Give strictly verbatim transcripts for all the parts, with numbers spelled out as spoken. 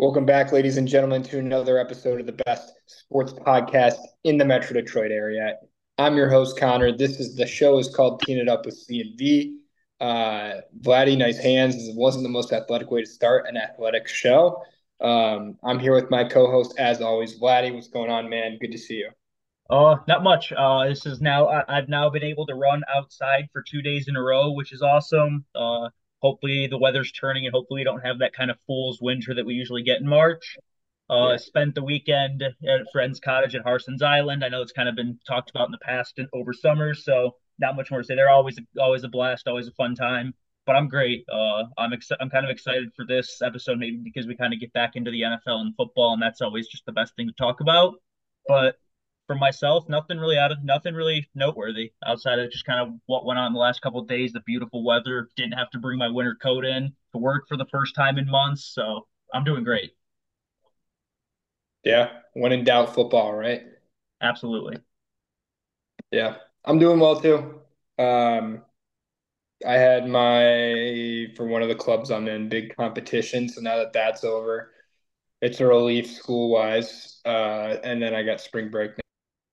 Welcome back, ladies and gentlemen, to another episode of the best sports podcast in the Metro Detroit area. I'm your host, Connor. This is the show is called Teeing It Up with C and V. Uh, Vladdy, nice hands. This wasn't the most athletic way to start an athletic show. Um, I'm here with my co-host, as always, Vladdy. What's going on, man? Good to see you. Uh, not much. Uh, this is now I, I've now been able to run outside for two days in a row, which is awesome. Uh, hopefully the weather's turning and hopefully we don't have that kind of fool's winter that we usually get in March. Uh, Yeah. spent the weekend at a friend's cottage at Harson's Island. I know it's kind of been talked about in the past and over summer, so not much more to say. They're always always a blast, always a fun time. But I'm great. Uh, I'm ex I'm kind of excited for this episode maybe because we kind of get back into the N F L and football, and that's always just the best thing to talk about. But for myself, nothing really out of nothing really noteworthy outside of just kind of what went on in the last couple of days. The beautiful weather, didn't have to bring my winter coat in to work for the first time in months, so I'm doing great. Yeah. When in doubt, football, right? Absolutely. Yeah. I'm doing well too. Um, I had my for one of the clubs I'm in big competition. So now that that's over, it's a relief school wise. Uh, and then I got spring break, now,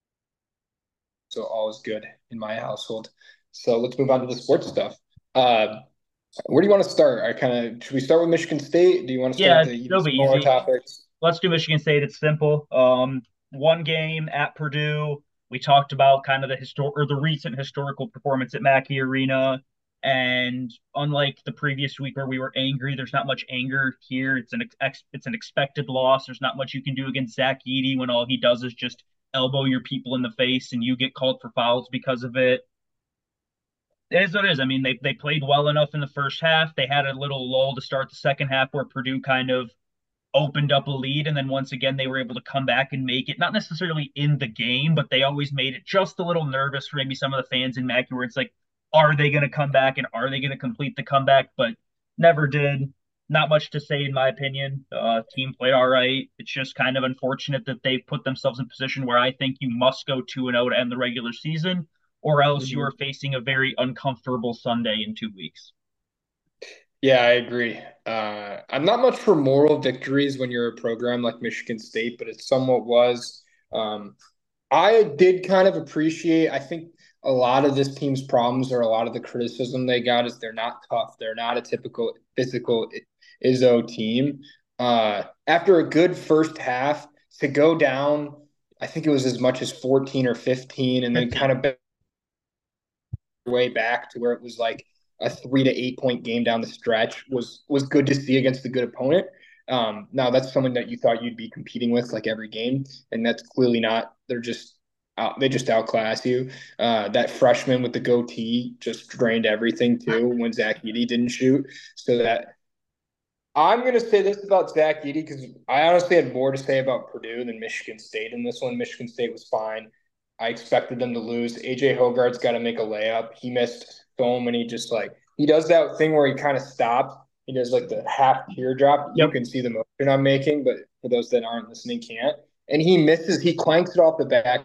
so all is good in my household. So let's move on to the sports stuff. Uh, where do you want to start? I kind of should we start with Michigan State? Do you want to start Yeah, with the even it'll be smaller easy. topics? Let's do Michigan State. It's simple. Um, one game at Purdue. We talked about kind of the histor or the recent historical performance at Mackey Arena. And unlike the previous week where we were angry, there's not much anger here. It's an ex it's an expected loss. There's not much you can do against Zach Edey when all he does is just elbow your people in the face and you get called for fouls because of it. It is what it is. I mean, they they played well enough in the first half. They had a little lull to start the second half where Purdue kind of opened up a lead, and then once again they were able to come back and make it not necessarily in the game, but they always made it just a little nervous for maybe some of the fans in Mackey, where it's like, are they going to come back and are they going to complete the comeback? But never did. Not much to say in my opinion. Uh, team played all right. It's just kind of unfortunate that they put themselves in a position where I think you must go two and zero to end the regular season, or else you Mhm. are facing a very uncomfortable Sunday in two weeks. Yeah, I agree. Uh, I'm not much for moral victories when you're a program like Michigan State, but it somewhat was. Um, I did kind of appreciate, I think a lot of this team's problems or a lot of the criticism they got is they're not tough. They're not a typical physical Izzo team. Uh, after a good first half, to go down, I think it was as much as fourteen or fifteen, and then kind fifteen. of way back to where it was like a three to eight point game down the stretch was was good to see against a good opponent. Um, now that's someone that you thought you'd be competing with like every game, and that's clearly not. They're just out, they just outclass you. Uh, that freshman with the goatee just drained everything too when Zach Edey didn't shoot. So that I'm going to say this about Zach Edey because I honestly had more to say about Purdue than Michigan State in this one. Michigan State was fine. I expected them to lose. A J Hogarth's got to make a layup. He missed so many, just like he does that thing where he kind of stops. He does like the half teardrop. You Yep. can see the motion I'm making, but for those that aren't listening, can't. And he misses. He clanks it off the back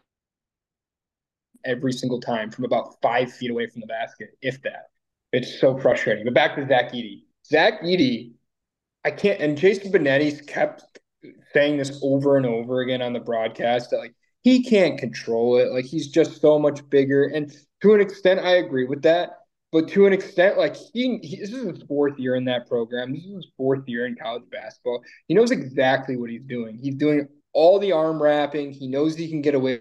every single time from about five feet away from the basket, if that. It's so frustrating. But back to Zach Edey. Zach Edey I can't. And Jason Benetti's kept saying this over and over again on the broadcast that like he can't control it. Like he's just so much bigger. And to an extent, I agree with that. But to an extent, like he, he this is his fourth year in that program. This is his fourth year in college basketball. He knows exactly what he's doing. He's doing all the arm wrapping. He knows he can get away.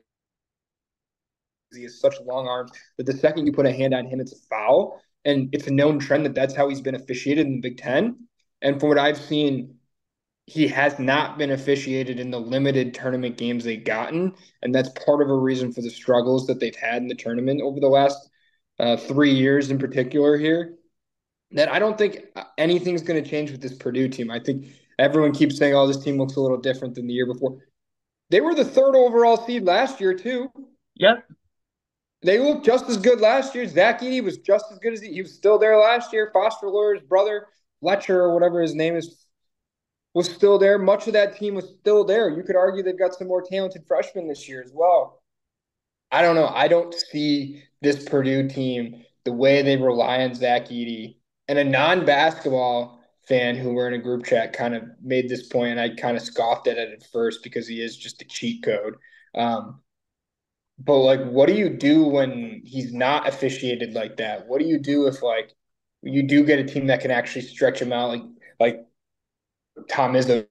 He has such long arms that the second you put a hand on him, it's a foul. And it's a known trend that that's how he's been officiated in the Big Ten. And from what I've seen, he has not been officiated in the limited tournament games they've gotten, and that's part of a reason for the struggles that they've had in the tournament over the last uh, three years in particular here. That I don't think anything's going to change with this Purdue team. I think everyone keeps saying, "Oh, this team looks a little different than the year before." They were the third overall seed last year too. Yep. They looked just as good last year. Zach Edey was just as good as he, he was still there last year. Foster Lawler's brother, Fletcher, or whatever his name is, was still there. Much of that team was still there. You could argue they've got some more talented freshmen this year as well. I don't know. I don't see this Purdue team the way they rely on Zach Edey and a non-basketball fan who were in a group chat kind of made this point, and I kind of scoffed at it at first because he is just a cheat code. Um, but like, what do you do when he's not officiated like that? What do you do if like you do get a team that can actually stretch him out, like like Tom Izzo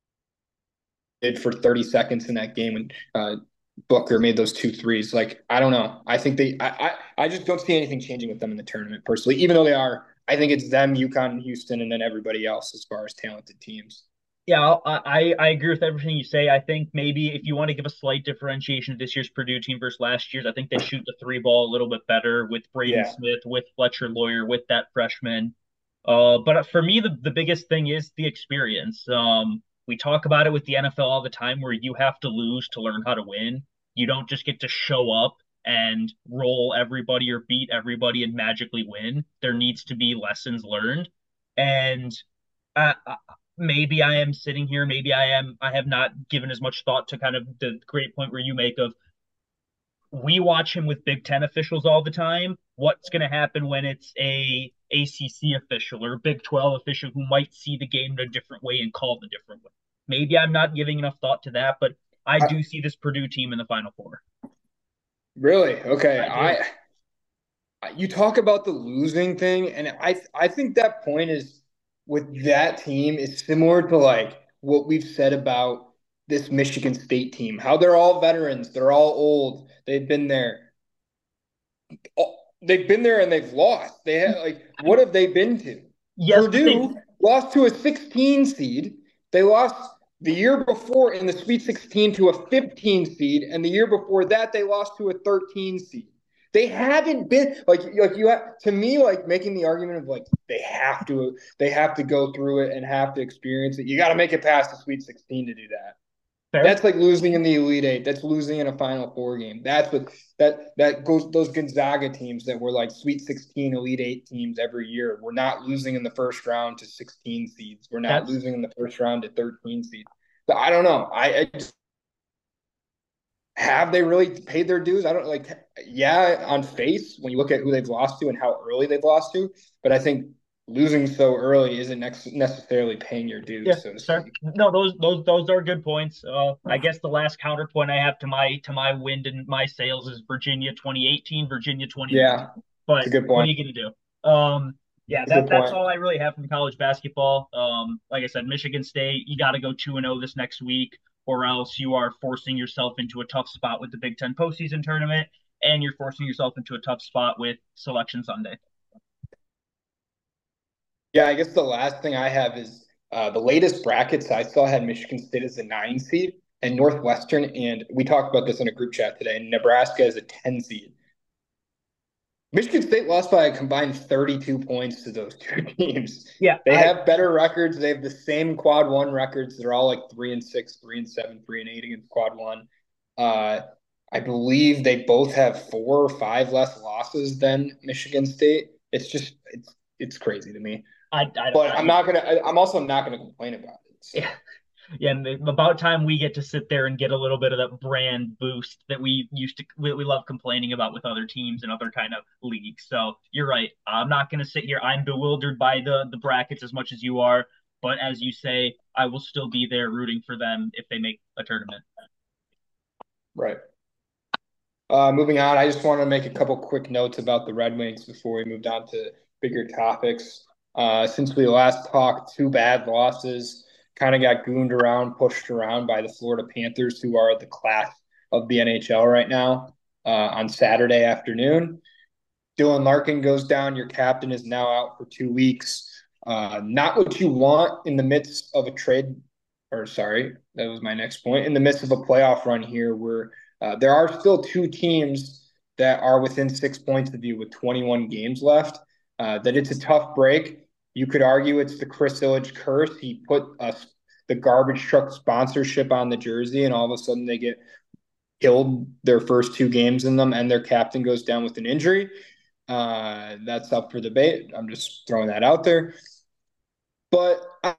did for thirty seconds in that game when uh, Booker made those two threes? Like, I don't know. I think they, I, I, I just don't see anything changing with them in the tournament personally, even though they are. I think it's them, UConn, Houston, and then everybody else as far as talented teams. Yeah, I I agree with everything you say. I think maybe if you want to give a slight differentiation to this year's Purdue team versus last year's, I think they shoot the three ball a little bit better with Braden Yeah. Smith, with Fletcher Lawyer, with that freshman. Uh, but for me, the, the biggest thing is the experience. Um, we talk about it with the N F L all the time, where you have to lose to learn how to win. You don't just get to show up and roll everybody or beat everybody and magically win. There needs to be lessons learned, and uh, maybe I am sitting here, maybe I am, I have not given as much thought to kind of the great point where you make of we watch him with Big Ten officials all the time. What's going to happen when it's a A C C official or a Big twelve official who might see the game in a different way and call it a different way? Maybe I'm not giving enough thought to that, but I I, do see this Purdue team in the Final Four. really? Okay. I do. I you talk about the losing thing, and I I think that point is with that team is similar to like what we've said about this Michigan State team. How they're all veterans, they're all old, they've been there. Oh, they've been there and they've lost. They have like what have they been to? Yes, but they Purdue lost to a sixteen seed. They lost the year before in the Sweet sixteen to a fifteen seed, and the year before that they lost to a thirteen seed. They haven't been like like you have, to me, like making the argument of like they have to they have to go through it and have to experience it. You got to make it past the Sweet sixteen to do that. fair. That's like losing in the Elite Eight. That's losing in a Final Four game. That's what that that goes. Those Gonzaga teams that were like Sweet sixteen, Elite Eight teams every year. We're not losing in the first round to sixteen seeds. We're not That's losing in the first round to thirteen seeds. So I don't know. I, I just, have they really paid their dues? I don't like. Yeah, on face when you look at who they've lost to and how early they've lost to, but I think losing so early isn't next necessarily paying your yeah, dues, so to fair. speak. No, those those those are good points. Uh, I guess the last counterpoint I have to my to my wind and my sails is Virginia twenty eighteen, Virginia twenty nineteen. Yeah, it's But a good what are point. you gonna do? Um, yeah, It's a that good that's point. all I really have from college basketball. Um, like I said, Michigan State, you got to go two and zero this next week, or else you are forcing yourself into a tough spot with the Big Ten postseason tournament, and you're forcing yourself into a tough spot with Selection Sunday. Yeah, I guess the last thing I have is uh, the latest brackets I saw had Michigan State as a nine seed and Northwestern, and we talked about this in a group chat today, and Nebraska as a ten seed. Michigan State lost by a combined thirty-two points to those two teams. Yeah, They I have better records. They have the same quad one records. They're all like three and six, three and seven, three and eight against quad one. Uh, I believe they both have four or five less losses than Michigan State. It's just it's it's crazy to me. I I don't But I I'm don't. not gonna. I, I'm also not gonna complain about it. Yeah. So Yeah, and about time we get to sit there and get a little bit of that brand boost that we used to we, we love complaining about with other teams and other kind of leagues. So you're right. I'm not going to sit here. I'm bewildered by the the brackets as much as you are, but as you say, I will still be there rooting for them if they make a tournament. right. Uh, moving on, I just want to make a couple quick notes about the Red Wings before we moved on to bigger topics. Uh, since we last talked, two bad losses, kind of got gooned around, pushed around by the Florida Panthers, who are the class of the N H L right now. Uh, on Saturday afternoon, Dylan Larkin goes down. Your captain is now out for two weeks. Uh, not what you want in the midst of a trade, or sorry, that was my next point. In the midst of a playoff run here, where uh, there are still two teams that are within six points of you with twenty-one games left. Uh, that it's a tough break. You could argue it's the Chris Illich curse. He put us the garbage truck sponsorship on the jersey, and all of a sudden they get killed their first two games in them, and their captain goes down with an injury. Uh, that's up for debate. I'm just throwing that out there. But uh,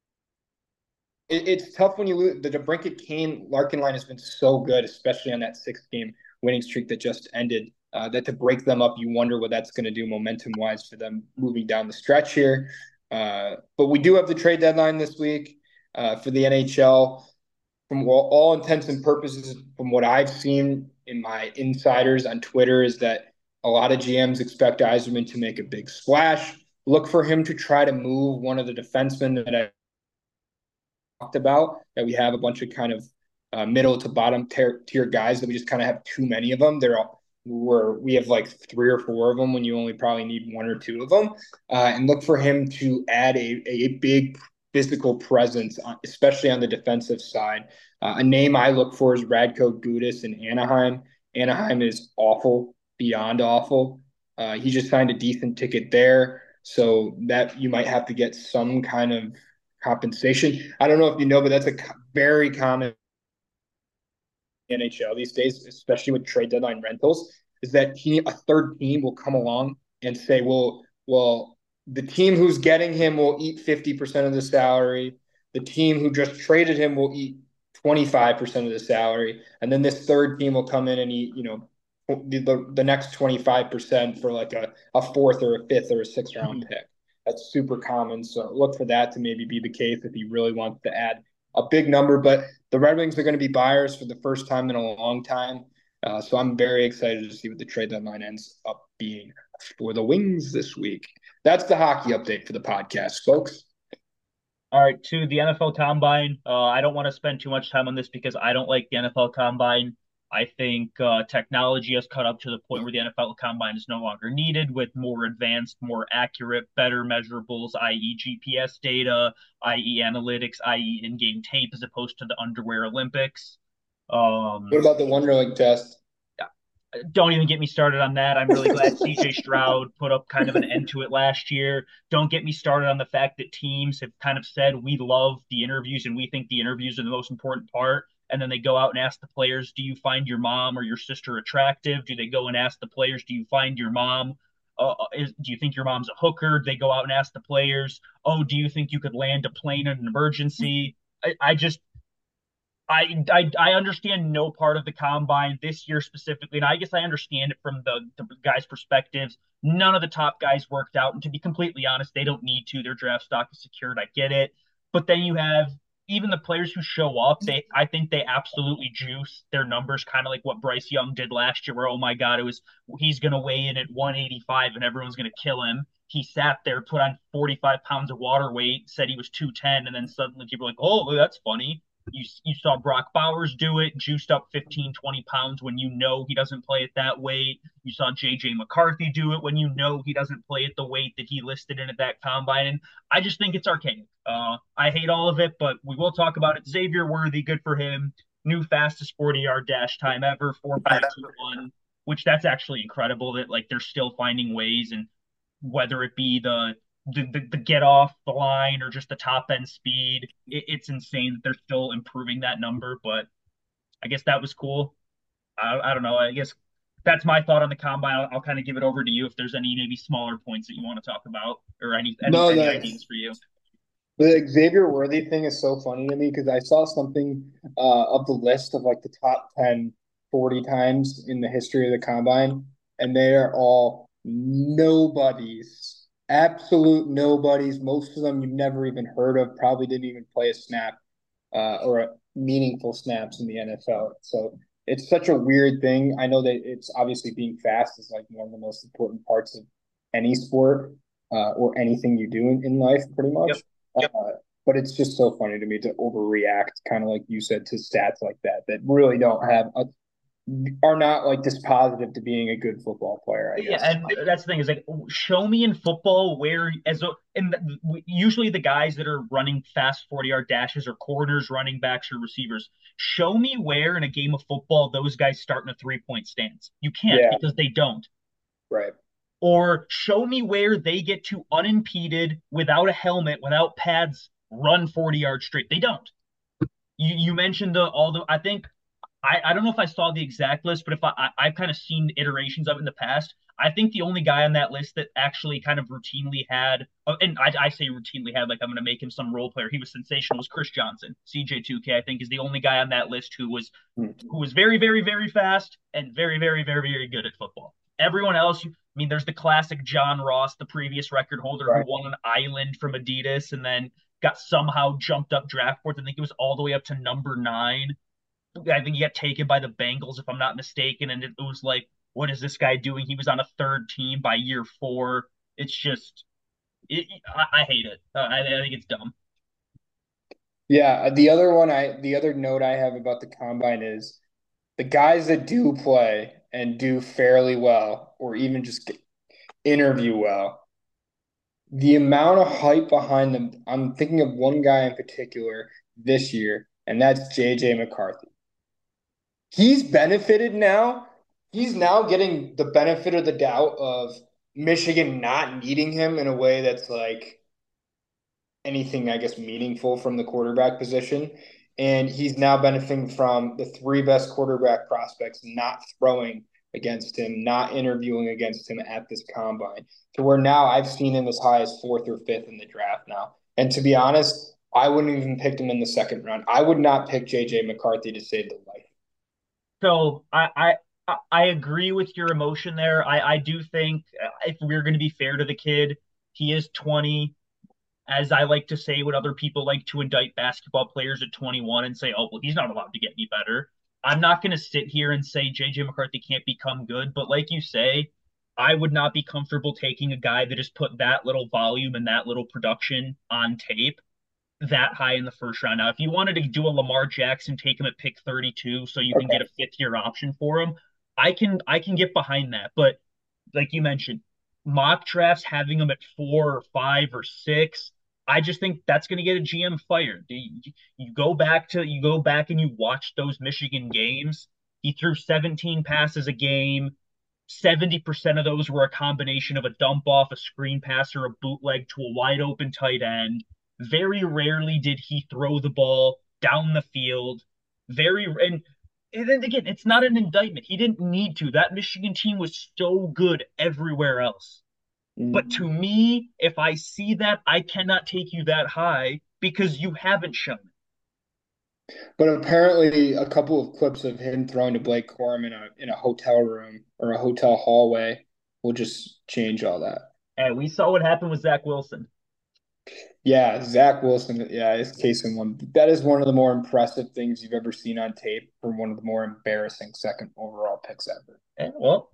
it, it's tough when you lose. The DeBrincat Kane Larkin line has been so good, especially on that six game winning streak that just ended. Uh, that to break them up, you wonder what that's going to do momentum wise for them moving down the stretch here. Uh, but we do have the trade deadline this week uh, for the N H L. From all, all intents and purposes, from what I've seen in my insiders on Twitter, is that a lot of G Ms expect Yzerman to make a big splash. Look for him to try to move one of the defensemen that I talked about, that we have a bunch of kind of uh, middle to bottom tier, tier guys that we just kind of have too many of them. They're all where we have like three or four of them when you only probably need one or two of them. Uh, and look for him to add a, a big physical presence, on, especially on the defensive side. Uh, a name I look for is Radko Gudas in Anaheim. Anaheim is awful, beyond awful. Uh, he just signed a decent ticket there, so that you might have to get some kind of compensation. I don't know if you know, but that's a very common N H L these days, especially with trade deadline rentals, is that he, a third team will come along and say, well, well, the team who's getting him will eat fifty percent of the salary. The team who just traded him will eat twenty-five percent of the salary. And then this third team will come in and eat, you know, the, the, the next twenty-five percent for like a, a fourth or a fifth or a sixth round Mhm. pick. That's super common. So look for that to maybe be the case if he really wants to add a big number. But the Red Wings are going to be buyers for the first time in a long time. Uh, so I'm very excited to see what the trade deadline ends up being for the Wings this week. That's the hockey update for the podcast, folks. All right, to the N F L Combine. Uh, I don't want to spend too much time on this because I don't like the N F L Combine. I think uh, technology has caught up to the point where the N F L Combine is no longer needed with more advanced, more accurate, better measurables, that is. G P S data, that is analytics, that is in-game tape, as opposed to the underwear Olympics. What Um, about the Wonderlic test? don't even get me started on that. I'm really glad C J Stroud put up kind of an end to it last year. Don't get me started on the fact that teams have kind of said we love the interviews and we think the interviews are the most important part. And then they go out and ask the players, do you find your mom or your sister attractive? Do they go and ask the players, do you find your mom? Uh, is, do you think your mom's a hooker? They go out and ask the players, oh, do you think you could land a plane in an emergency? I, I just I, I I understand no part of the combine this year specifically, and I guess I understand it from the, the guys' perspectives. None of the top guys worked out, and to be completely honest, they don't need to. Their draft stock is secured. I get it, but then you have even the players who show up. They I think they absolutely juice their numbers, kind of like what Bryce Young did last year, where oh my god, it was he's gonna weigh in at one eighty-five and everyone's gonna kill him. He sat there, put on forty-five pounds of water weight, said he was two ten, and then suddenly people are like, oh, that's funny. You you saw Brock Bowers do it, juiced up fifteen, twenty pounds when you know he doesn't play at that weight. You saw J J McCarthy do it when you know he doesn't play at the weight that he listed in at that combine. And I just think it's archaic. Uh, I hate all of it, but we will talk about it. Xavier Worthy, good for him. New fastest forty yard dash time ever, four point two one, which that's actually incredible that like they're still finding ways, and whether it be the the, the, the get off the line or just the top end speed. It, it's insane that they're still improving that number, but I guess that was cool. I, I don't know. I guess that's my thought on the combine. I'll, I'll kind of give it over to you if there's any maybe smaller points that you want to talk about or any any No, any the, ideas for you. the Xavier Worthy thing is so funny to me because I saw something uh, of the list of like the top ten forty times in the history of the combine, and they are all nobodies, absolute nobodies. Most of them you've never even heard of, probably didn't even play a snap uh, or a meaningful snaps in the N F L. So it's such a weird thing. I know that it's obviously being fast is like one of the most important parts of any sport uh, or anything you do in, in life, pretty Yep. much. Uh, but it's just so funny to me to overreact, kind of like you said, to stats like that that really don't have a, are not like dispositive to being a good football player, I Yeah, guess. and that's the thing is like, show me in football where, as a, and the, usually the guys that are running fast forty yard dashes are corners, running backs, or receivers. Show me where in a game of football those guys start in a three point stance. You can't Yeah, because they don't. right. Or show me where they get to unimpeded, without a helmet, without pads, run forty yards straight. They don't. You you mentioned the all the I think I, I don't know if I saw the exact list, but if I, I I've kind of seen iterations of it in the past. I think the only guy on that list that actually kind of routinely had, uh, and I, I say routinely had, like I'm going to make him some role player. He was sensational. Was Chris Johnson, C J two K? I think is the only guy on that list who was Hmm. who was very very very fast and very very very very good at football. Everyone else, mean, there's the classic John Ross, the previous record holder who Right. won an island from Adidas and then got somehow jumped up draft boards. I think it was all the way up to number nine. I think he got taken by the Bengals, if I'm not mistaken. And it was like, what is this guy doing? He was on a third team by year four. It's just, it, I, I hate it. Uh, I, I think it's dumb. Yeah, the other one I the other note I have about the combine is the guys that do play and do fairly well, or even just interview well, the amount of hype behind them. I'm thinking of one guy in particular this year, and that's J J McCarthy. He's benefited now. He's now getting the benefit of the doubt of Michigan not needing him in a way that's like anything, I guess, meaningful from the quarterback position. And he's now benefiting from the three best quarterback prospects not throwing against him, not interviewing against him at this combine, to where now I've seen him as high as fourth or fifth in the draft now. And to be honest, I wouldn't even pick him in the second round. I would not pick J J McCarthy to save the life. So I, I, I agree with your emotion there. I, I do think uh, if we're going to be fair to the kid, he is twenty. As I like to say, when other people like to indict basketball players at twenty-one and say, oh, well, he's not allowed to get any better. I'm not going to sit here and say J J McCarthy can't become good. But like you say, I would not be comfortable taking a guy that has put that little volume and that little production on tape that high in the first round. Now, if you wanted to do a Lamar Jackson, take him at pick thirty-two so you can get a Okay. fifth year option for him. I can I can get behind that. But like you mentioned, mock drafts having him at four or five or six, I just think that's going to get a G M fired. You, you go back to you go back and you watch those Michigan games. He threw seventeen passes a game. seventy percent of those were a combination of a dump off, a screen pass, or a bootleg to a wide open tight end. Very rarely did he throw the ball down the field. Very and and then again, it's not an indictment. He didn't need to. That Michigan team was so good everywhere else. But to Mm. me, if I see that, I cannot take you that high because you haven't shown it. But apparently, a couple of clips of him throwing to Blake Corum in a in a hotel room or a hotel hallway will just change all that. And we saw what happened with Zach Wilson. Yeah, Zach Wilson. Yeah, is case in one. That is one of the more impressive things you've ever seen on tape from one of the more embarrassing second overall picks ever. And, well,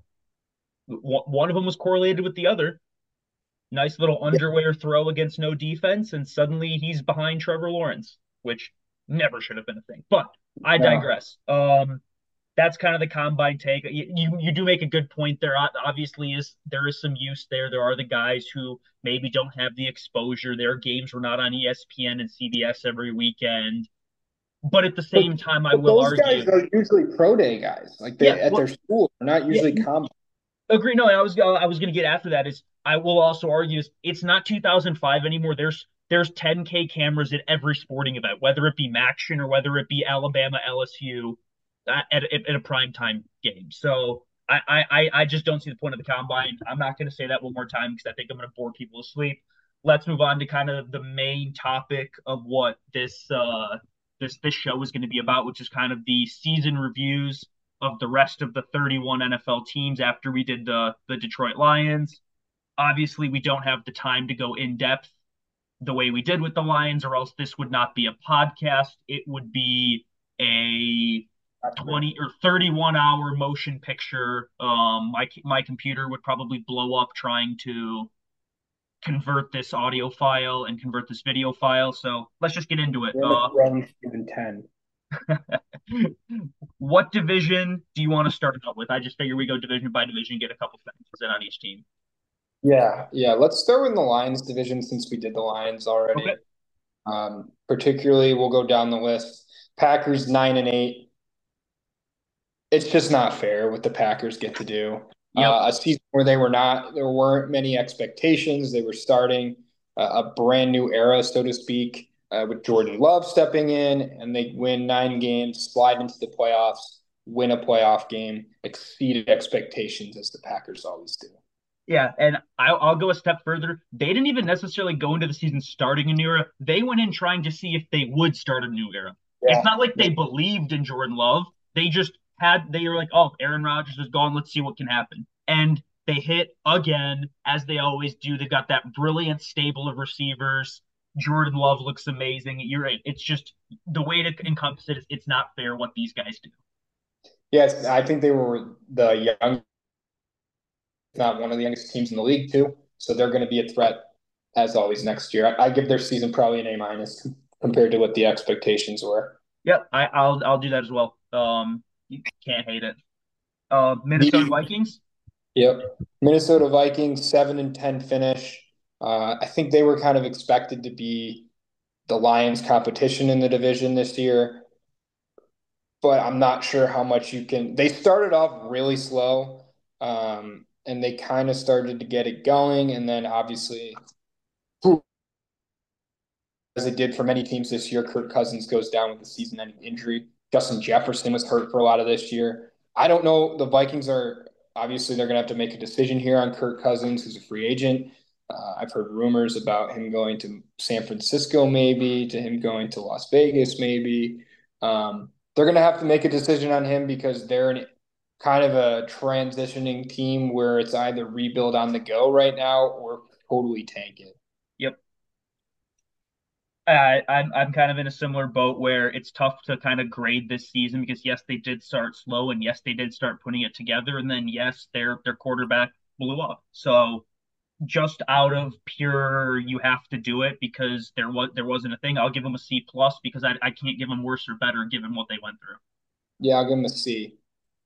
one of them was correlated with the other. Nice little Yeah, underwear throw against no defense, and suddenly he's behind Trevor Lawrence, which never should have been a thing. But I no. digress. Um, that's kind of the combine take. You, you you do make a good point there. Obviously, is there is some use there. There are the guys who maybe don't have the exposure. Their games were not on E S P N and C B S every weekend. But at the But, same time, I but will those guys argue, are usually pro day guys. Like yeah, they at their well, school, they're not yeah, usually combine. agree. No, I was I was going to get after that. Is I will also argue is it's not two thousand five anymore. There's there's ten K cameras at every sporting event, whether it be Maction or whether it be Alabama L S U at, at, at a prime time game. So I, I I just don't see the point of the combine. I'm not going to say that one more time because I think I'm going to bore people to sleep. Let's move on to kind of the main topic of what this uh this this show is going to be about, which is kind of the season reviews of the rest of the thirty-one N F L teams after we did the the Detroit Lions. Obviously, we don't have the time to go in depth the way we did with the Lions, or else this would not be a podcast. It would be a twenty or thirty-one hour motion picture. Um, my my computer would probably blow up trying to convert this audio file and convert this video file. So let's just get into it. Game of Uh, Thrones season ten. what division do you want to start out with? I just figure we go division by division, get a couple sentences in on each team. Yeah, yeah. Let's start with the Lions division since we did the Lions Okay. already. Um, particularly, we'll go down the list. Packers nine and eight. It's just not fair what the Packers get to do. Yep. Uh, a season where they were not, there weren't many expectations. They were starting uh, a brand new era, so to speak, uh, with Jordan Love stepping in, and they win nine games, slide into the playoffs, win a playoff game, exceeded expectations as the Packers always do. Yeah, and I'll, I'll go a step further. They didn't even necessarily go into the season starting a new era. They went in trying to see if they would start a new era. It's Yeah, not like they believed in Jordan Love. They just had they were like, oh, Aaron Rodgers is gone. Let's see what can happen. And They hit again, as they always do. They've got that brilliant stable of receivers. Jordan Love looks amazing. You're right. It's just the way to encompass it is it's not fair what these guys do. Yes, I think they were the young, not one of the youngest teams in the league too. So they're going to be a threat as always next year. I, I give their season probably an A minus compared to what the expectations were. Yep, I, I'll I'll do that as well. Um, you can't hate it. Uh, Minnesota The Vikings. Yep, Minnesota Vikings seven and ten finish. Uh, I think they were kind of expected to be the Lions' competition in the division this year, but I'm not sure how much you can. They started off really slow, um, and they kind of started to get it going, and then obviously as it did for many teams this year. Kirk Cousins goes down with a season-ending injury. Justin Jefferson was hurt for a lot of this year. I don't know. The Vikings are obviously they're going to have to make a decision here on Kirk Cousins, who's a free agent. Uh, I've heard rumors about him going to San Francisco, maybe to him going to Las Vegas, maybe. Um, they're going to have to make a decision on him because they're in kind of a transitioning team where it's either rebuild on the go right now or totally tank it. Yep. Uh, I'm I'm kind of in a similar boat where it's tough to kind of grade this season because yes, they did start slow and yes, they did start putting it together and then yes, their their quarterback blew up. So just out of pure you have to do it because there was there wasn't a thing. I'll give them a C plus because I I can't give them worse or better given what they went through. Yeah, I'll give him a C.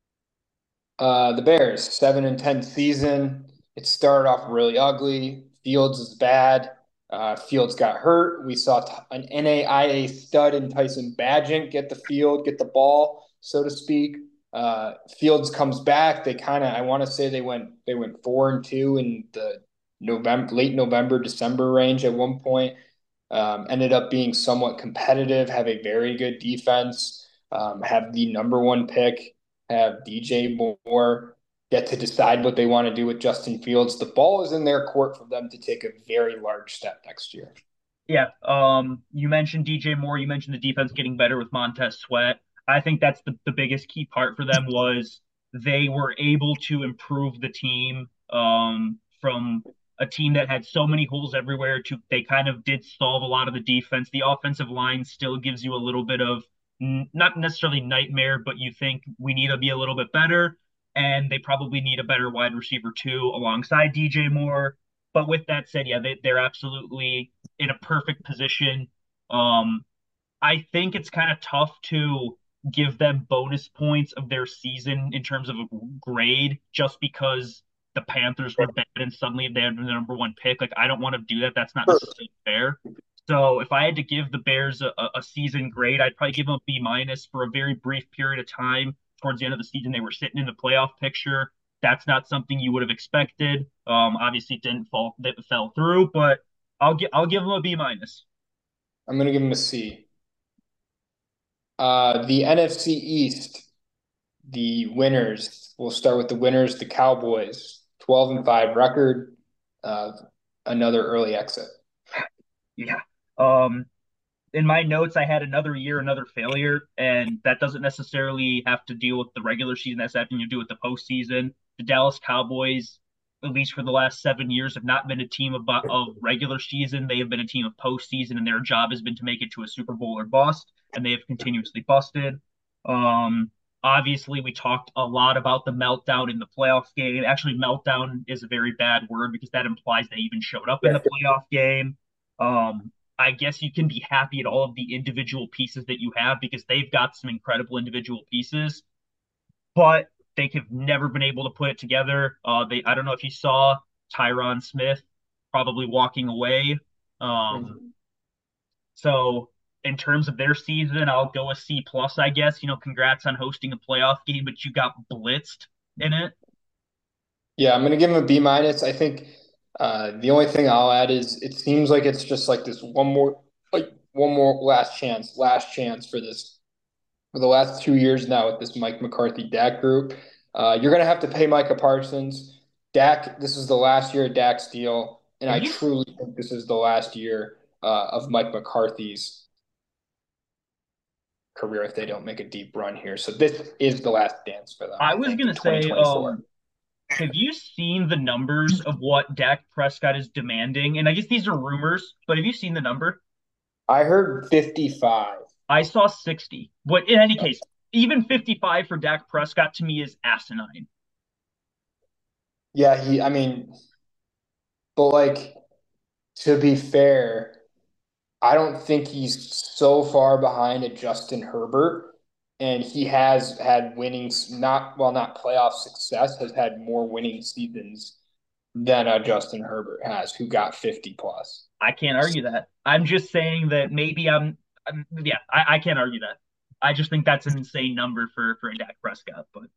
Uh, the Bears, seven and ten season. It started off really ugly. Fields is bad. Uh, Fields got hurt. We saw t- an N A I A stud in Tyson Bagent get the field, get the ball, so to speak. Uh, Fields comes back. They kind of, I want to say they went, they went four and two in the November, late November, December range at one point. Um, ended up being somewhat competitive. Have a very good defense. Um, have the number one pick have D J Moore get to decide what they want to do with Justin Fields. The ball is in their court for them to take a very large step next year. Yeah, um, you mentioned D J Moore. You mentioned the defense getting better with Montez Sweat. I think that's the, the biggest key part for them was they were able to improve the team um, from a team that had so many holes everywhere to they kind of did solve a lot of the defense. The offensive line still gives you a little bit of n- not necessarily nightmare, but you think we need to be a little bit better, and they probably need a better wide receiver too alongside D J Moore. But with that said, yeah, they, they're absolutely in a perfect position. Um, I think it's kind of tough to give them bonus points of their season in terms of a grade just because the Panthers were bad and suddenly they had the number one pick. Like, I don't want to do that. That's not necessarily fair. So if I had to give the Bears a, a season grade, I'd probably give them a B minus for a very brief period of time. Towards the end of the season, they were sitting in the playoff picture. That's not something you would have expected. Um, obviously, it didn't fall, that fell through, but I'll give I'll give them a B minus. I'm going to give them a C. Uh, the N F C East, the winners. We'll start with the winners, the Cowboys, twelve and five record. Uh, another early exit. Yeah. Um, in my notes, I had another year, another failure, and that doesn't necessarily have to deal with the regular season. That's having to do with the postseason. The Dallas Cowboys, at least for the last seven years, have not been a team of, of regular season. They have been a team of postseason, and their job has been to make it to a Super Bowl or bust, and they have continuously busted. Um, Obviously, we talked a lot about the meltdown in the playoff game. Actually, meltdown is a very bad word because that implies they even showed up in the playoff game. Um, I guess you can be happy at all of the individual pieces that you have because they've got some incredible individual pieces, but they have never been able to put it together. Uh, they I don't know if you saw Tyron Smith probably walking away. Um, Mhm. so in terms of their season, I'll go a C plus, I guess. You know, congrats on hosting a playoff game, but you got blitzed in it. Yeah, I'm going to give them a B minus. I think uh, the only thing I'll add is it seems like it's just like this one more, like one more last chance, last chance for this for the last two years now with this Mike McCarthy Dak group. Uh, you're going to have to pay Micah Parsons. Dak, this is the last year of Dak's deal, and And I he's truly think this is the last year uh, of Mike McCarthy's career if they don't make a deep run here. So this is the last dance for them, I I was think, gonna in say, twenty twenty-four. um, Have you seen the numbers of what Dak Prescott is demanding? And I guess these are rumors, but have you seen the number? I heard fifty-five. I saw sixty. But in any case, even fifty-five for Dak Prescott to me is asinine. Yeah, he, I mean, but like, to be fair, I don't think he's so far behind a Justin Herbert. And he has had winnings, not, well, not playoff success, has had more winning seasons than a Justin Herbert has, who got fifty plus. I can't argue that. I'm just saying that maybe I'm, I'm yeah, I, I can't argue that. I just think that's an insane number for for Dak Prescott. But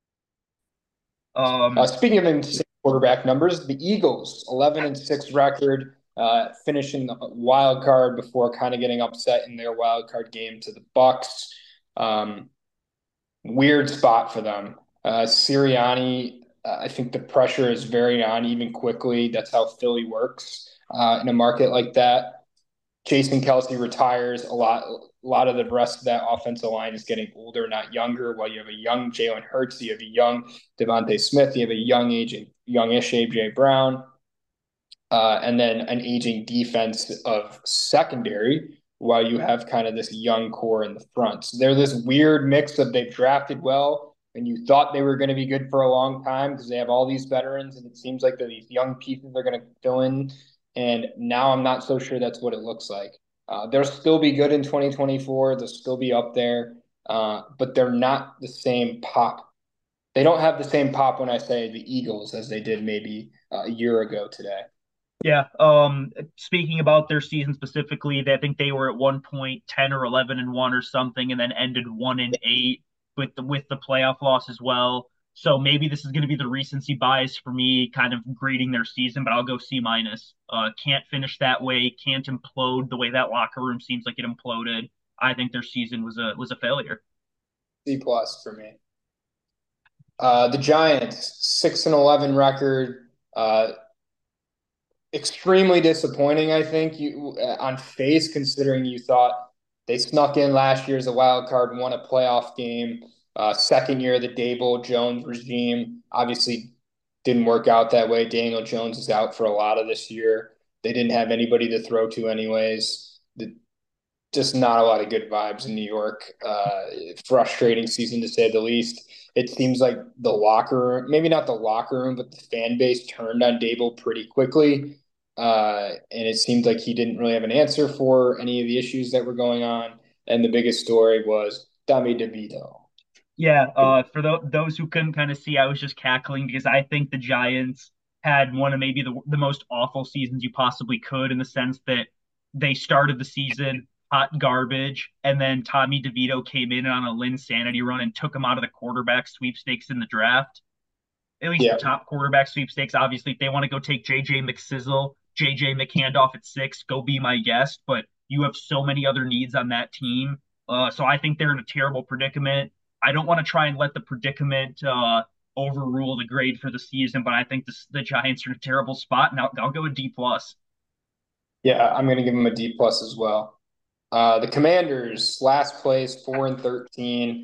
Uh, um, speaking of insane quarterback numbers, the Eagles, eleven and six record, uh, finishing the wild card before kind of getting upset in their wild card game to the Bucks. Um, weird spot for them. Uh, Sirianni, uh, I think the pressure is very on even quickly. That's how Philly works uh, in a market like that. Jason Kelsey retires. A lot, a lot of the rest of that offensive line is getting older, not younger. While you have a young Jalen Hurts, you have a young Devontae Smith, you have a young aging, youngish A J Brown, uh, and then an aging defense of secondary. While you have kind of this young core in the front, so they're this weird mix of they've drafted well, and you thought they were going to be good for a long time because they have all these veterans, and it seems like these young pieces are going to fill in. And now I'm not so sure that's what it looks like. Uh, they'll still be good in twenty twenty-four. They'll still be up there, uh, but they're not the same pop. They don't have the same pop when I say the Eagles as they did maybe uh, a year ago today. yeah. Um, speaking about their season specifically, they, I think they were at one point ten or eleven and one or something, and then ended one and eight with the with the playoff loss as well. So maybe this is going to be the recency bias for me, kind of grading their season, but I'll go C minus. Uh, can't finish that way, can't implode the way that locker room seems like it imploded. I think their season was a was a failure. C plus for me. Uh, the Giants, six and eleven record. Uh, extremely disappointing, I think, you uh, on face, considering you thought they snuck in last year as a wild card, won a playoff game. Uh, second year of the Dable Jones regime, obviously didn't work out that way. Daniel Jones is out for a lot of this year. They didn't have anybody to throw to, anyways. The, just not a lot of good vibes in New York. Uh, frustrating season to say the least. It seems like the locker room, maybe not the locker room, but the fan base turned on Dable pretty quickly. Uh, and it seemed like he didn't really have an answer for any of the issues that were going on. And the biggest story was Tommy DeVito. Yeah, uh, for tho those who couldn't kind of see, I was just cackling because I think the Giants had one of maybe the the most awful seasons you possibly could, in the sense that they started the season hot garbage, and then Tommy DeVito came in on a Linsanity run and took him out of the quarterback sweepstakes in the draft, at least the Yeah. top quarterback sweepstakes. Obviously, if they want to go take J J McSizzle, J J McHandoff at six, go be my guest. But you have so many other needs on that team. Uh, so I think they're in a terrible predicament. I don't want to try and let the predicament uh, overrule the grade for the season, but I think this, the Giants are in a terrible spot, and I'll, I'll go with D plus. Yeah, I'm going to give him a D plus as well. Uh, the Commanders, last place, four and thirteen.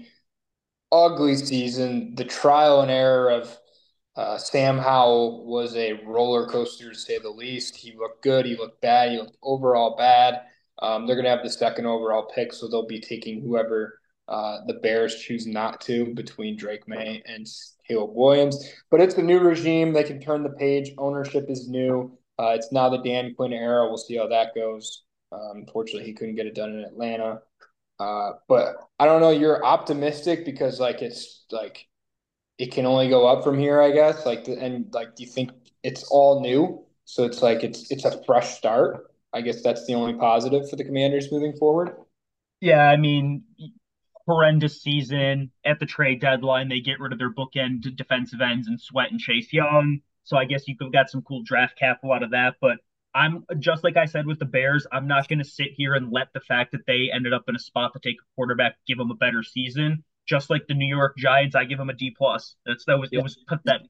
Ugly season. The trial and error of uh, Sam Howell was a roller coaster to say the least. He looked good. He looked bad. He looked overall bad. Um, they're going to have the second overall pick, so they'll be taking whoever uh, the Bears choose not to between Drake May and Caleb Williams. But it's a new regime. They can turn the page. Ownership is new. Uh, it's now the Dan Quinn era. We'll see how that goes. Um, unfortunately, he couldn't get it done in Atlanta. Uh, but I don't know. You're optimistic because like it's like it can only go up from here, I guess. Like, and like, do you think it's all new? So it's like it's it's a fresh start. I guess that's the only positive for the Commanders moving forward. Yeah, I mean, horrendous season at the trade deadline. They get rid of their bookend defensive ends and Sweat and Chase Young. So I guess you could have got some cool draft capital out of that. But I'm just like I said with the Bears, I'm not going to sit here and let the fact that they ended up in a spot to take a quarterback give them a better season. Just like the New York Giants, I give them a D plus. That's that was it Yeah, was pathetic.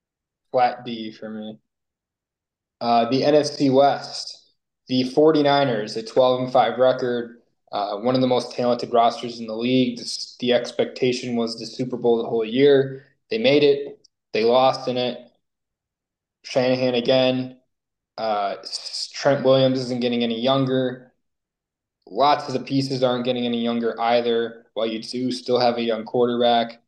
flat D for me. Uh, the N F C West, the 49ers, a twelve and five record, uh, one of the most talented rosters in the league. This, the expectation was the Super Bowl the whole year. They made it. They lost in it. Shanahan again. Uh, Trent Williams isn't getting any younger. Lots of the pieces aren't getting any younger either, while you do still have a young quarterback.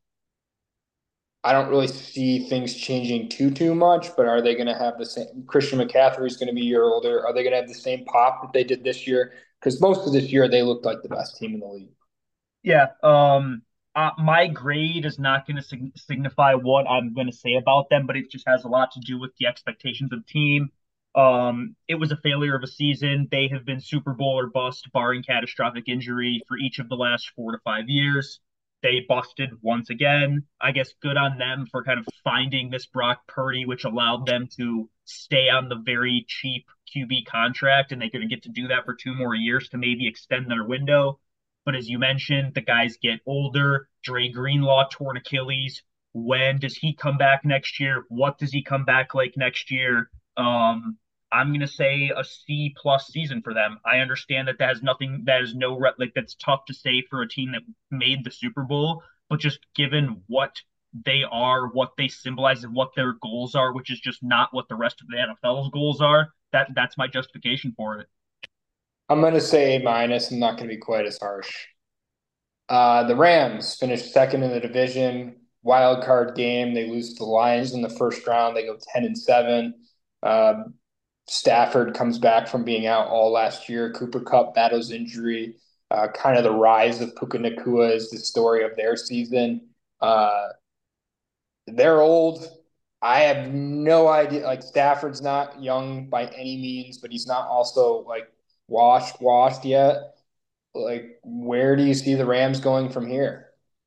I don't really see things changing too too much, but are they going to have the same? Christian McCaffrey is going to be a year older. Are they going to have the same pop that they did this year? Because most of this year they looked like the best team in the league. Yeah. Um. Uh, my grade is not going to sig signify what I'm going to say about them, but it just has a lot to do with the expectations of the team. Um, it was a failure of a season. They have been Super Bowl or bust, barring catastrophic injury, for each of the last four to five years. They busted once again. I guess good on them for kind of finding this Brock Purdy, which allowed them to stay on the very cheap Q B contract, and they're going to get to do that for two more years to maybe extend their window. But as you mentioned, the guys get older. Dre Greenlaw torn Achilles. When does he come back next year? What does he come back like next year? Um, I'm gonna say a C plus season for them. I understand that that has nothing, that is no like that's tough to say for a team that made the Super Bowl, but just given what they are, what they symbolize, and what their goals are, which is just not what the rest of the N F L's goals are. That that's my justification for it. I'm going to say A minus. I'm not going to be quite as harsh. Uh, the Rams finished second in the division. Wild card game. They lose to the Lions in the first round. They go ten and seven. Uh, Stafford comes back from being out all last year. Cooper Kupp battles injury. Uh, kind of the rise of Puka Nacua is the story of their season. Uh, they're old. I have no idea. Like Stafford's not young by any means, but he's not also like washed, washed yet. Like, where do you see the Rams going from here?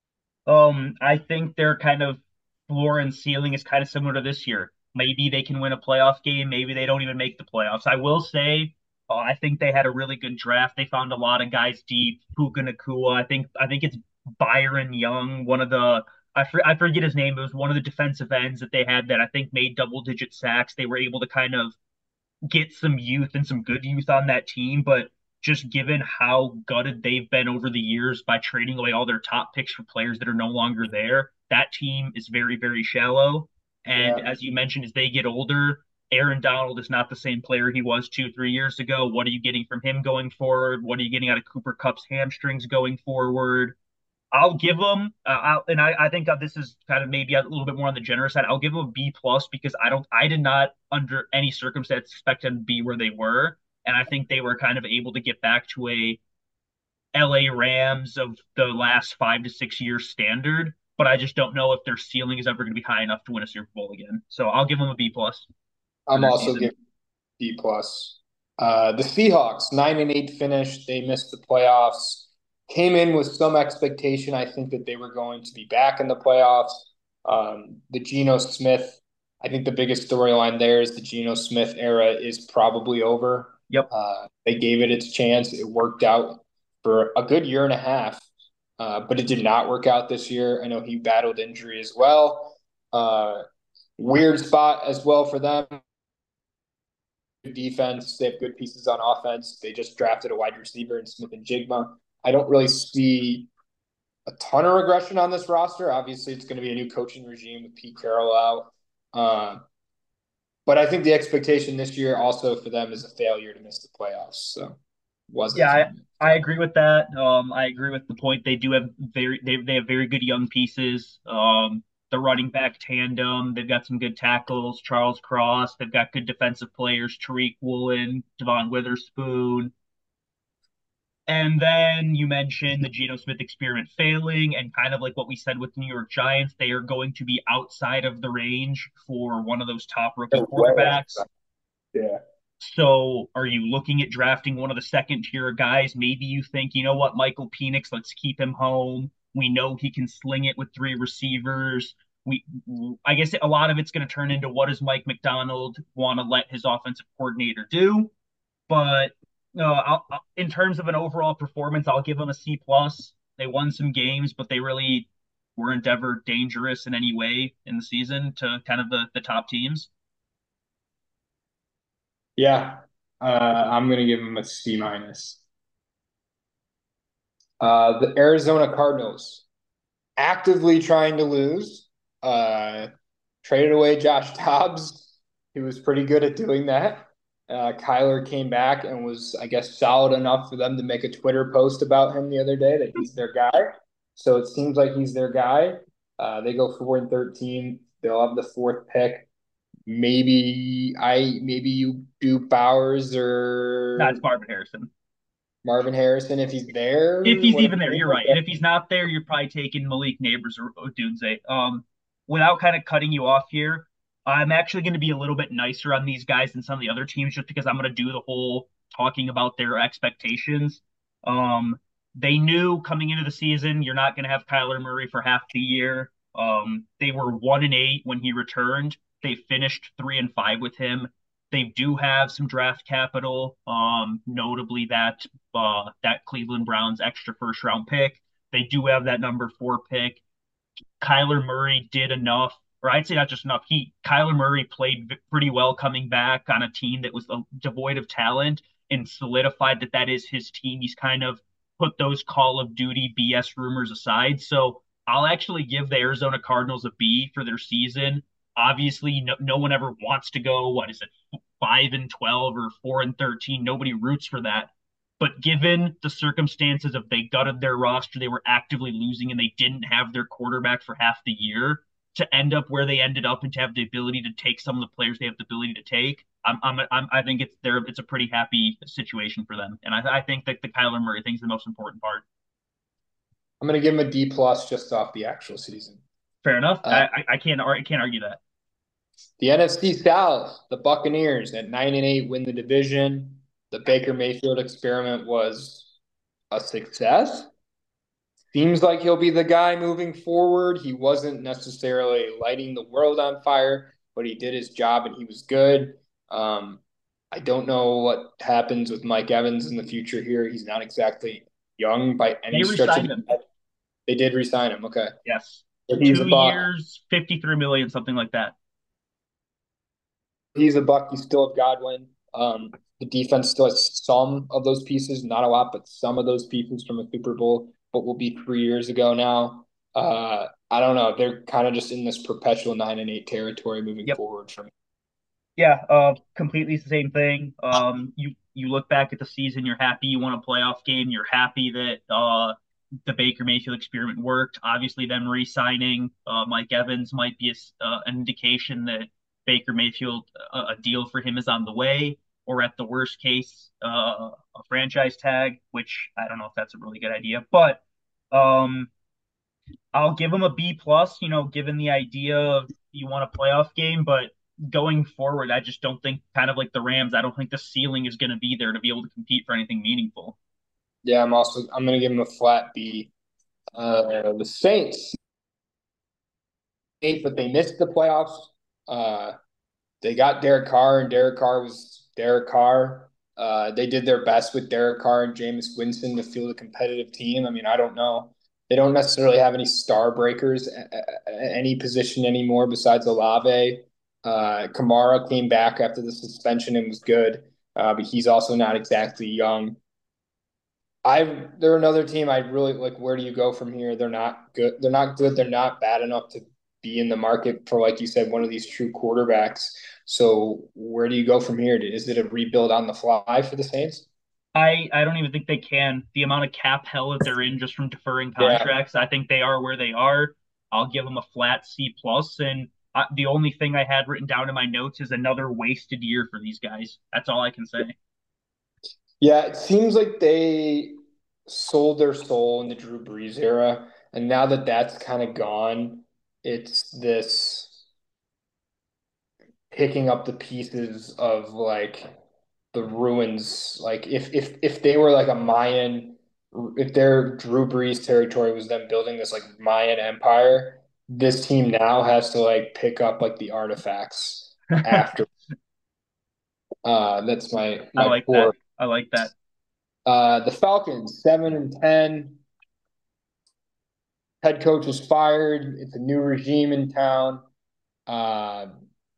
Um, I think their kind of floor and ceiling is kind of similar to this year. Maybe they can win a playoff game. Maybe they don't even make the playoffs. I will say, uh, I think they had a really good draft. They found a lot of guys deep. Puka Nacua. I think I think it's Byron Young, one of the I, for, I forget his name. It was one of the defensive ends that they had that I think made double digit sacks. They were able to kind of get some youth and some good youth on that team, but just given how gutted they've been over the years by trading away all their top picks for players that are no longer there, that team is very, very shallow. And Yeah. as you mentioned, as they get older, Aaron Donald is not the same player he was two, three years ago. What are you getting from him going forward? What are you getting out of Cooper Kupp's hamstrings going forward? I'll give them, uh, I'll, and I, I think that this is kind of maybe a little bit more on the generous side. I'll give them a B plus because I don't, I did not under any circumstance expect them to be where they were, and I think they were kind of able to get back to a L A Rams of the last five to six years standard. But I just don't know if their ceiling is ever going to be high enough to win a Super Bowl again. So I'll give them a B plus for I'm their also season. giving B plus. Uh, the Seahawks, nine and eight finish. They missed the playoffs. Came in with some expectation. I think that they were going to be back in the playoffs. Um, the Geno Smith, I think the biggest storyline there is the Geno Smith era is probably over. Yep. Uh, they gave it its chance. It worked out for a good year and a half, uh, but it did not work out this year. I know he battled injury as well. Uh, weird spot as well for them. Defense. They have good pieces on offense. They just drafted a wide receiver in Smith and Jigma. I don't really see a ton of regression on this roster. Obviously, it's going to be a new coaching regime with Pete Carroll out. Uh, but I think the expectation this year also for them is a failure to miss the playoffs. So wasn't Yeah, I, too I agree with that. Um, I agree with the point. They do have very they they have very good young pieces. Um, the running back tandem, they've got some good tackles. Charles Cross, they've got good defensive players. Tariq Woolen, Devon Witherspoon, and then you mentioned the Geno Smith experiment failing, and kind of like what we said with the New York Giants, they are going to be outside of the range for one of those top rookie way. quarterbacks. Yeah. So are you looking at drafting one of the second tier guys? Maybe you think, you know what, Michael Penix, let's keep him home. We know he can sling it with three receivers. We, I guess a lot of it's going to turn into what does Mike McDonald want to let his offensive coordinator do? But no, I'll, I'll- in terms of an overall performance, I'll give them a C plus. They won some games, but they really weren't ever dangerous in any way in the season to kind of the, the top teams. Yeah. Uh, I'm going to give them a C minus. Uh, the Arizona Cardinals actively trying to lose. Uh, traded away Josh Dobbs. He was pretty good at doing that. Uh, Kyler came back and was, I guess, solid enough for them to make a Twitter post about him the other day that he's their guy. So it seems like he's their guy. Uh, they go four and thirteen. They'll have the fourth pick. Maybe I maybe you do Bowers That's or Marvin Harrison. Marvin Harrison if he's there. If he's What even there, you're right. And if he's not there, you're probably taking Malik Neighbors or Odunze. Um, without kind of cutting you off here, I'm actually going to be a little bit nicer on these guys than some of the other teams, just because I'm going to do the whole talking about their expectations. Um, they knew coming into the season you're not going to have Kyler Murray for half the year. Um, they were one and eight when he returned. They finished three and five with him. They do have some draft capital, um, notably that uh, that Cleveland Browns extra first round pick. They do have that number four pick. Kyler Murray did enough, or I'd say not just enough. He Kyler Murray played pretty well coming back on a team that was devoid of talent and solidified that that is his team. He's kind of put those Call of Duty B S rumors aside. So I'll actually give the Arizona Cardinals a B for their season. Obviously, no, no one ever wants to go, what is it, five and twelve or four and thirteen. Nobody roots for that. But given the circumstances of they gutted their roster, they were actively losing, and they didn't have their quarterback for half the year, to end up where they ended up and to have the ability to take some of the players they have the ability to take, I'm, I'm, I'm I think it's there. It's a pretty happy situation for them, and I, I think that the Kyler Murray thing is the most important part. I'm going to give him a D plus just off the actual season. Fair enough. Uh, I, I can't I can't argue that. the N F C South, the Buccaneers at nine and eight win the division. The Baker Mayfield experiment was a success. Seems like he'll be the guy moving forward. He wasn't necessarily lighting the world on fire, but he did his job and he was good. Um, I don't know what happens with Mike Evans in the future here. He's not exactly young by any They stretch of re-signed the him. They did re-sign him. Okay. Yes, So he's a two buck. years, fifty-three million, something like that. He's a buck. You still have Godwin. Um, the defense still has some of those pieces, not a lot, but some of those pieces from a Super Bowl, what will be three years ago now. Uh, I don't know. They're kind of just in this perpetual nine and eight territory moving Yep. forward for me. Yeah, uh, completely the same thing. Um, you you look back at the season, you're happy you won a playoff game. You're happy that uh, the Baker Mayfield experiment worked. Obviously, them re-signing uh, Mike Evans might be a, uh, an indication that Baker Mayfield, a, a deal for him is on the way, or at the worst case, uh, a franchise tag, which I don't know if that's a really good idea. But um, I'll give him a B plus, you know, given the idea of you want a playoff game, but going forward, I just don't think kind of like the Rams, I don't think the ceiling is going to be there to be able to compete for anything meaningful. Yeah, I'm also I'm gonna give him a flat B. Uh, the Saints eight, but they missed the playoffs. Uh, they got Derek Carr, and Derek Carr was Derek Carr. Uh, they did their best with Derek Carr and Jameis Winston to field a competitive team. I mean, I don't know. They don't necessarily have any star breakers at, any position anymore besides Olave. Uh, Kamara came back after the suspension and was good, uh, but he's also not exactly young. I they're another team I really like. Where do you go from here? They're not good. They're not good. They're not bad enough to be in the market for, like you said, one of these true quarterbacks. So where do you go from here? Is it a rebuild on the fly for the Saints? I, I don't even think they can. The amount of cap hell that they're in just from deferring Yeah, contracts, I think they are where they are. I'll give them a flat C plus, and I, the only thing I had written down in my notes is another wasted year for these guys. That's all I can say. yeah. It seems like they sold their soul in the Drew Brees era, and now that that's kind of gone, it's this picking up the pieces of like the ruins. Like if if if they were like a Mayan, if their Drew Brees territory was them building this like Mayan empire, this team now has to like pick up like the artifacts after. Uh, that's my I my like that. poor. I like that. Uh, the Falcons seven and ten. Head coach is fired. It's a new regime in town. Uh,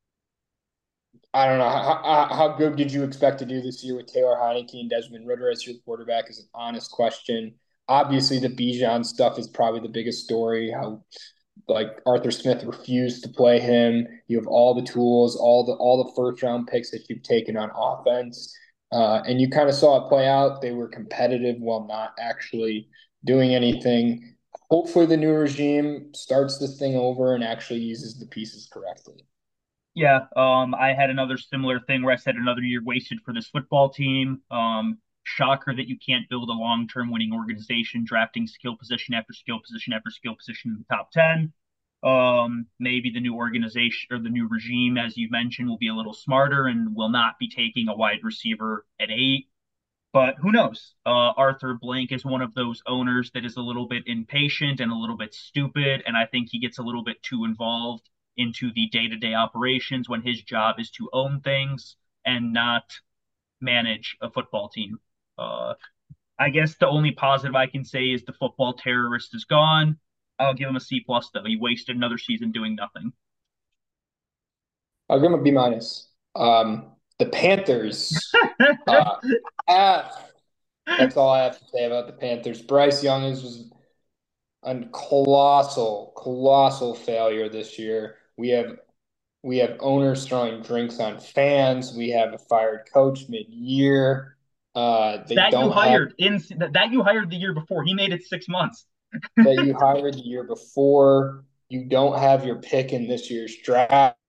I don't know how, how good did you expect to do this year with Taylor Heineke and Desmond Ritter as your quarterback is an honest question. Obviously, the Bijan stuff is probably the biggest story. How like Arthur Smith refused to play him. You have all the tools, all the all the first round picks that you've taken on offense, uh, and you kind of saw it play out. They were competitive while not actually doing anything. Hopefully, the new regime starts this thing over and actually uses the pieces correctly. Yeah, um, I had another similar thing where I said another year wasted for this football team. Um, shocker that you can't build a long-term winning organization drafting skill position after skill position after skill position in the top ten. Um, maybe the new organization or the new regime, as you mentioned, will be a little smarter and will not be taking a wide receiver at eight. But who knows? Uh, Arthur Blank is one of those owners that is a little bit impatient and a little bit stupid, and I think he gets a little bit too involved into the day-to-day operations when his job is to own things and not manage a football team. Uh, I guess the only positive I can say is the football terrorist is gone. I'll give him a C plus though. He wasted another season doing nothing. I'll give them a B minus. Um, the Panthers, uh, F. That's all I have to say about the Panthers. Bryce Young is was a colossal, colossal failure this year. We have we have owners throwing drinks on fans. We have a fired coach mid-year. Uh, they that you don't have hired in that you hired the year before. He made it six months. that you hired the year before. You don't have your pick in this year's draft.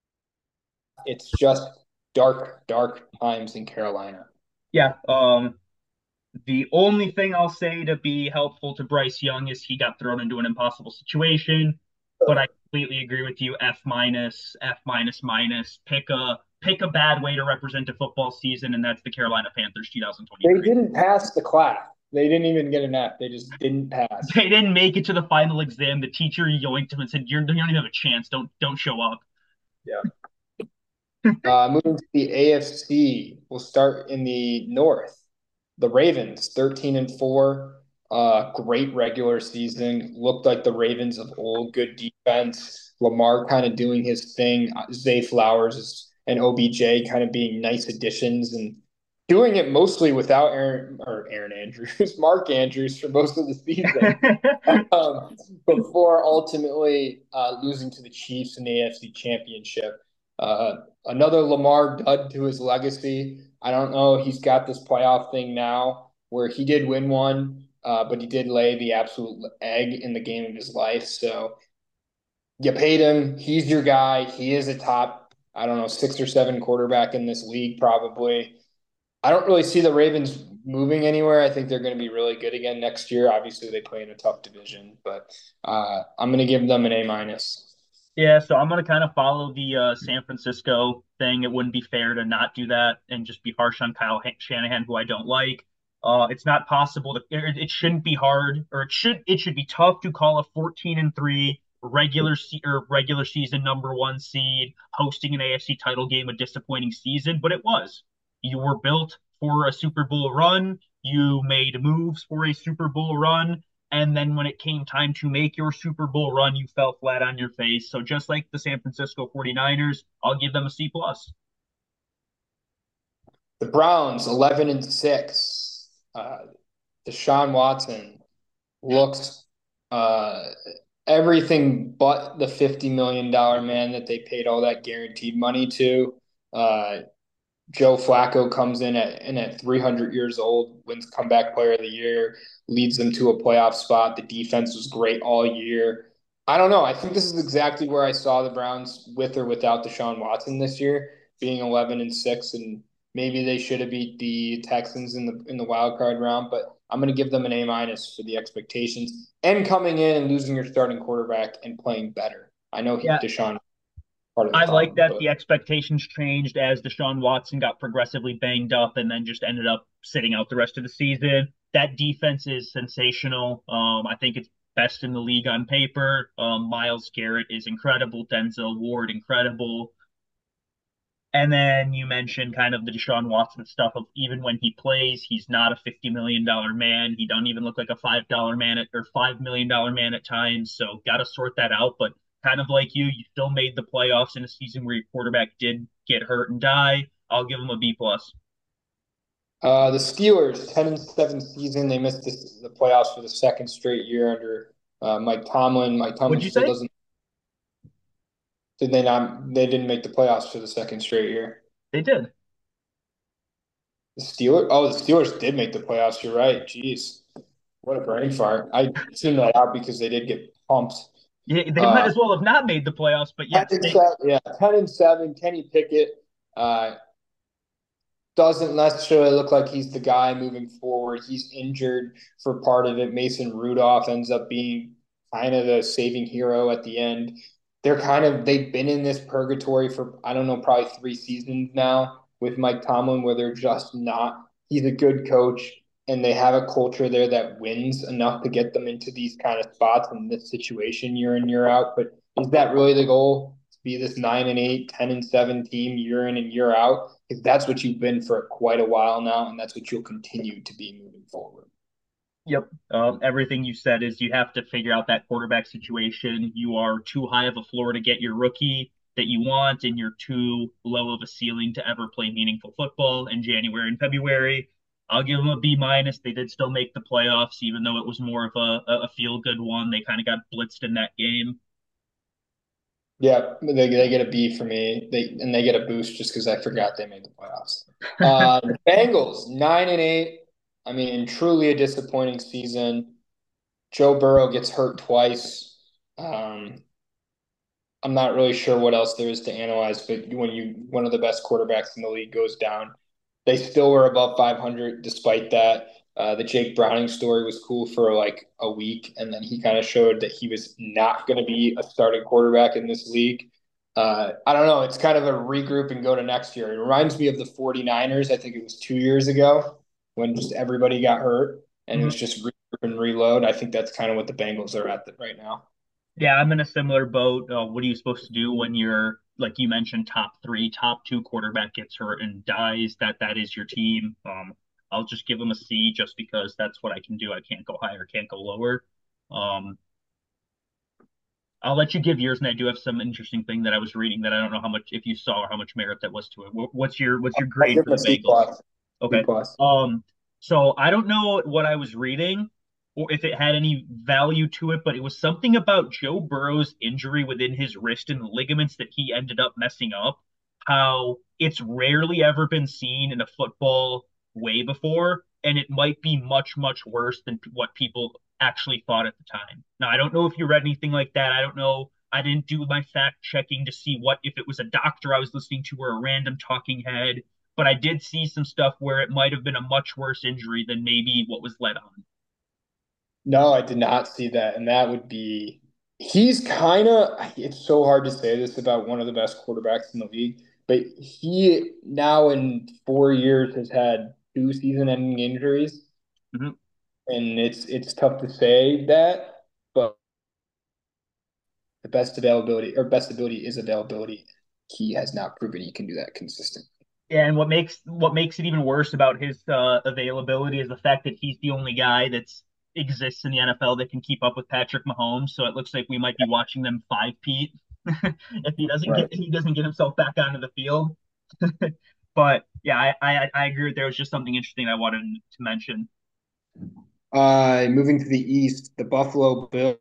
It's just dark, dark times in Carolina. Yeah. Um, The only thing I'll say to be helpful to Bryce Young is he got thrown into an impossible situation. But I completely agree with you. F minus, F minus minus. Pick a pick a bad way to represent a football season, and that's the Carolina Panthers They twenty twenty-three. didn't pass the class. They didn't even get an F. They just didn't pass. They didn't make it to the final exam. The teacher yoinked him and said, "You're, you don't even have a chance. Don't don't show up." Yeah. Uh, moving to the A F C, we'll start in the North. The Ravens, thirteen and four, uh, great regular season. Looked like the Ravens of old, good defense. Lamar kind of doing his thing. Zay Flowers and O B J kind of being nice additions and doing it mostly without Aaron or Aaron Andrews, Mark Andrews for most of the season. Um, before ultimately uh, losing to the Chiefs in the A F C Championship. Uh, another Lamar dud to his legacy. I don't know. He's got this playoff thing now where he did win one, uh, but he did lay the absolute egg in the game of his life. So you paid him. He's your guy. He is a top, I don't know, six or seven quarterback in this league, probably. I don't really see the Ravens moving anywhere. I think they're going to be really good again next year. Obviously, they play in a tough division, but uh, I'm going to give them an A minus. Yeah, so I'm gonna kind of follow the uh, San Francisco thing. It wouldn't be fair to not do that and just be harsh on Kyle Shanahan, who I don't like. Uh, it's not possible to. It, it shouldn't be hard, or it should. It should be tough to call a fourteen and three regular se or regular season number one seed hosting an A F C title game a disappointing season, but it was. You were built for a Super Bowl run. You made moves for a Super Bowl run, and then when it came time to make your Super Bowl run, you fell flat on your face. So just like the San Francisco forty-niners, I'll give them a C plus. The Browns, eleven and six. Uh, Deshaun Watson looks uh, everything but the fifty million dollars man that they paid all that guaranteed money to. Uh, Joe Flacco comes in at in at three hundred years old, wins comeback player of the year, leads them to a playoff spot. The defense was great all year. I don't know. I think this is exactly where I saw the Browns with or without Deshaun Watson this year, being eleven and six, and maybe they should have beat the Texans in the in the wild card round. But I'm going to give them an A minus for the expectations and coming in and losing your starting quarterback and playing better. I know he, Yeah, Deshaun part of the I like problem, that but the expectations changed as Deshaun Watson got progressively banged up and then just ended up sitting out the rest of the season. That defense is sensational. Um, I think it's best in the league on paper. Um, Myles Garrett is incredible. Denzel Ward, incredible. And then you mentioned kind of the Deshaun Watson stuff of even when he plays, he's not a fifty million dollars man. He doesn't even look like a five dollar man at, or five million dollars man at times. So got to sort that out. But kind of like you, you still made the playoffs in a season where your quarterback did get hurt and die. I'll give him a B plus. Uh, the Steelers, ten and seven season. They missed the, the playoffs for the second straight year under Uh, Mike Tomlin, Mike Tomlin What'd you still say? doesn't. Did they not? They didn't make the playoffs for the second straight year. They did. The Steelers. Oh, the Steelers did make the playoffs. You're right. Jeez, what a brain fart. I tuned that out because they did get pumped. Yeah, they might Uh, as well have not made the playoffs, but ten yes, and they seven. Yeah, ten and seven. Kenny Pickett. Uh, doesn't necessarily look like he's the guy moving forward. He's injured for part of it. Mason Rudolph ends up being kind of the saving hero at the end. They're kind of they've been in this purgatory for I don't know, probably three seasons now with Mike Tomlin, where they're just not. He's a good coach, and they have a culture there that wins enough to get them into these kind of spots in this situation year in year out. But is that really the goal? To be this nine and eight, ten and seven team year in and year out? Because that's what you've been for quite a while now, and that's what you'll continue to be moving forward. Yep. Um, everything you said is you have to figure out that quarterback situation. You are too high of a floor to get your rookie that you want, and you're too low of a ceiling to ever play meaningful football in January and February. I'll give them a B minus. They did still make the playoffs, even though it was more of a, a feel good one. They kind of got blitzed in that game. Yeah, they, they get a B for me. They and they get a boost just because I forgot they made the playoffs. Uh, the Bengals nine and eight. I mean, truly a disappointing season. Joe Burrow gets hurt twice. Um, I'm not really sure what else there is to analyze, but when you one of the best quarterbacks in the league goes down, they still were above five hundred despite that. Uh, the Jake Browning story was cool for like a week, and then he kind of showed that he was not going to be a starting quarterback in this league. Uh, I don't know. It's kind of a regroup and go to next year. It reminds me of the 49ers. I think it was two years ago when just everybody got hurt and it was Mhm. just regroup and reload. I think that's kind of what the Bengals are at right now. Yeah, I'm in a similar boat. Uh, what are you supposed to do when you're, like you mentioned, top three, top two quarterback gets hurt and dies? That that is your team. Um, I'll just give them a C just because that's what I can do. I can't go higher, can't go lower. Um, I'll let you give yours, and I do have some interesting thing that I was reading that I don't know how much if you saw or how much merit that was to it. Wh- What's your what's your I'll grade give for them a the C Bengals? plus. C Okay. plus. Um, so I don't know what I was reading or if it had any value to it, but it was something about Joe Burrow's injury within his wrist and the ligaments that he ended up messing up. How it's rarely ever been seen in a football way before, and it might be much, much worse than what people actually thought at the time. Now, I don't know if you read anything like that. I don't know. I didn't do my fact checking to see what if it was a doctor I was listening to or a random talking head, but I did see some stuff where it might have been a much worse injury than maybe what was led on. No, I did not see that. And that would be, he's kind of, it's so hard to say this about one of the best quarterbacks in the league, but he now in four years has had two season ending injuries. Mhm. And it's, it's tough to say that, but the best availability or best ability is availability. He has not proven he can do that consistently. And what makes what makes it even worse about his uh, availability is the fact that he's the only guy that's exists in the N F L that can keep up with Patrick Mahomes. So it looks like we might be watching them five Pete if he doesn't get Right. he doesn't get himself back onto the field. But yeah, I, I I agree. There was just something interesting I wanted to mention. Uh, moving to the East, the Buffalo Bills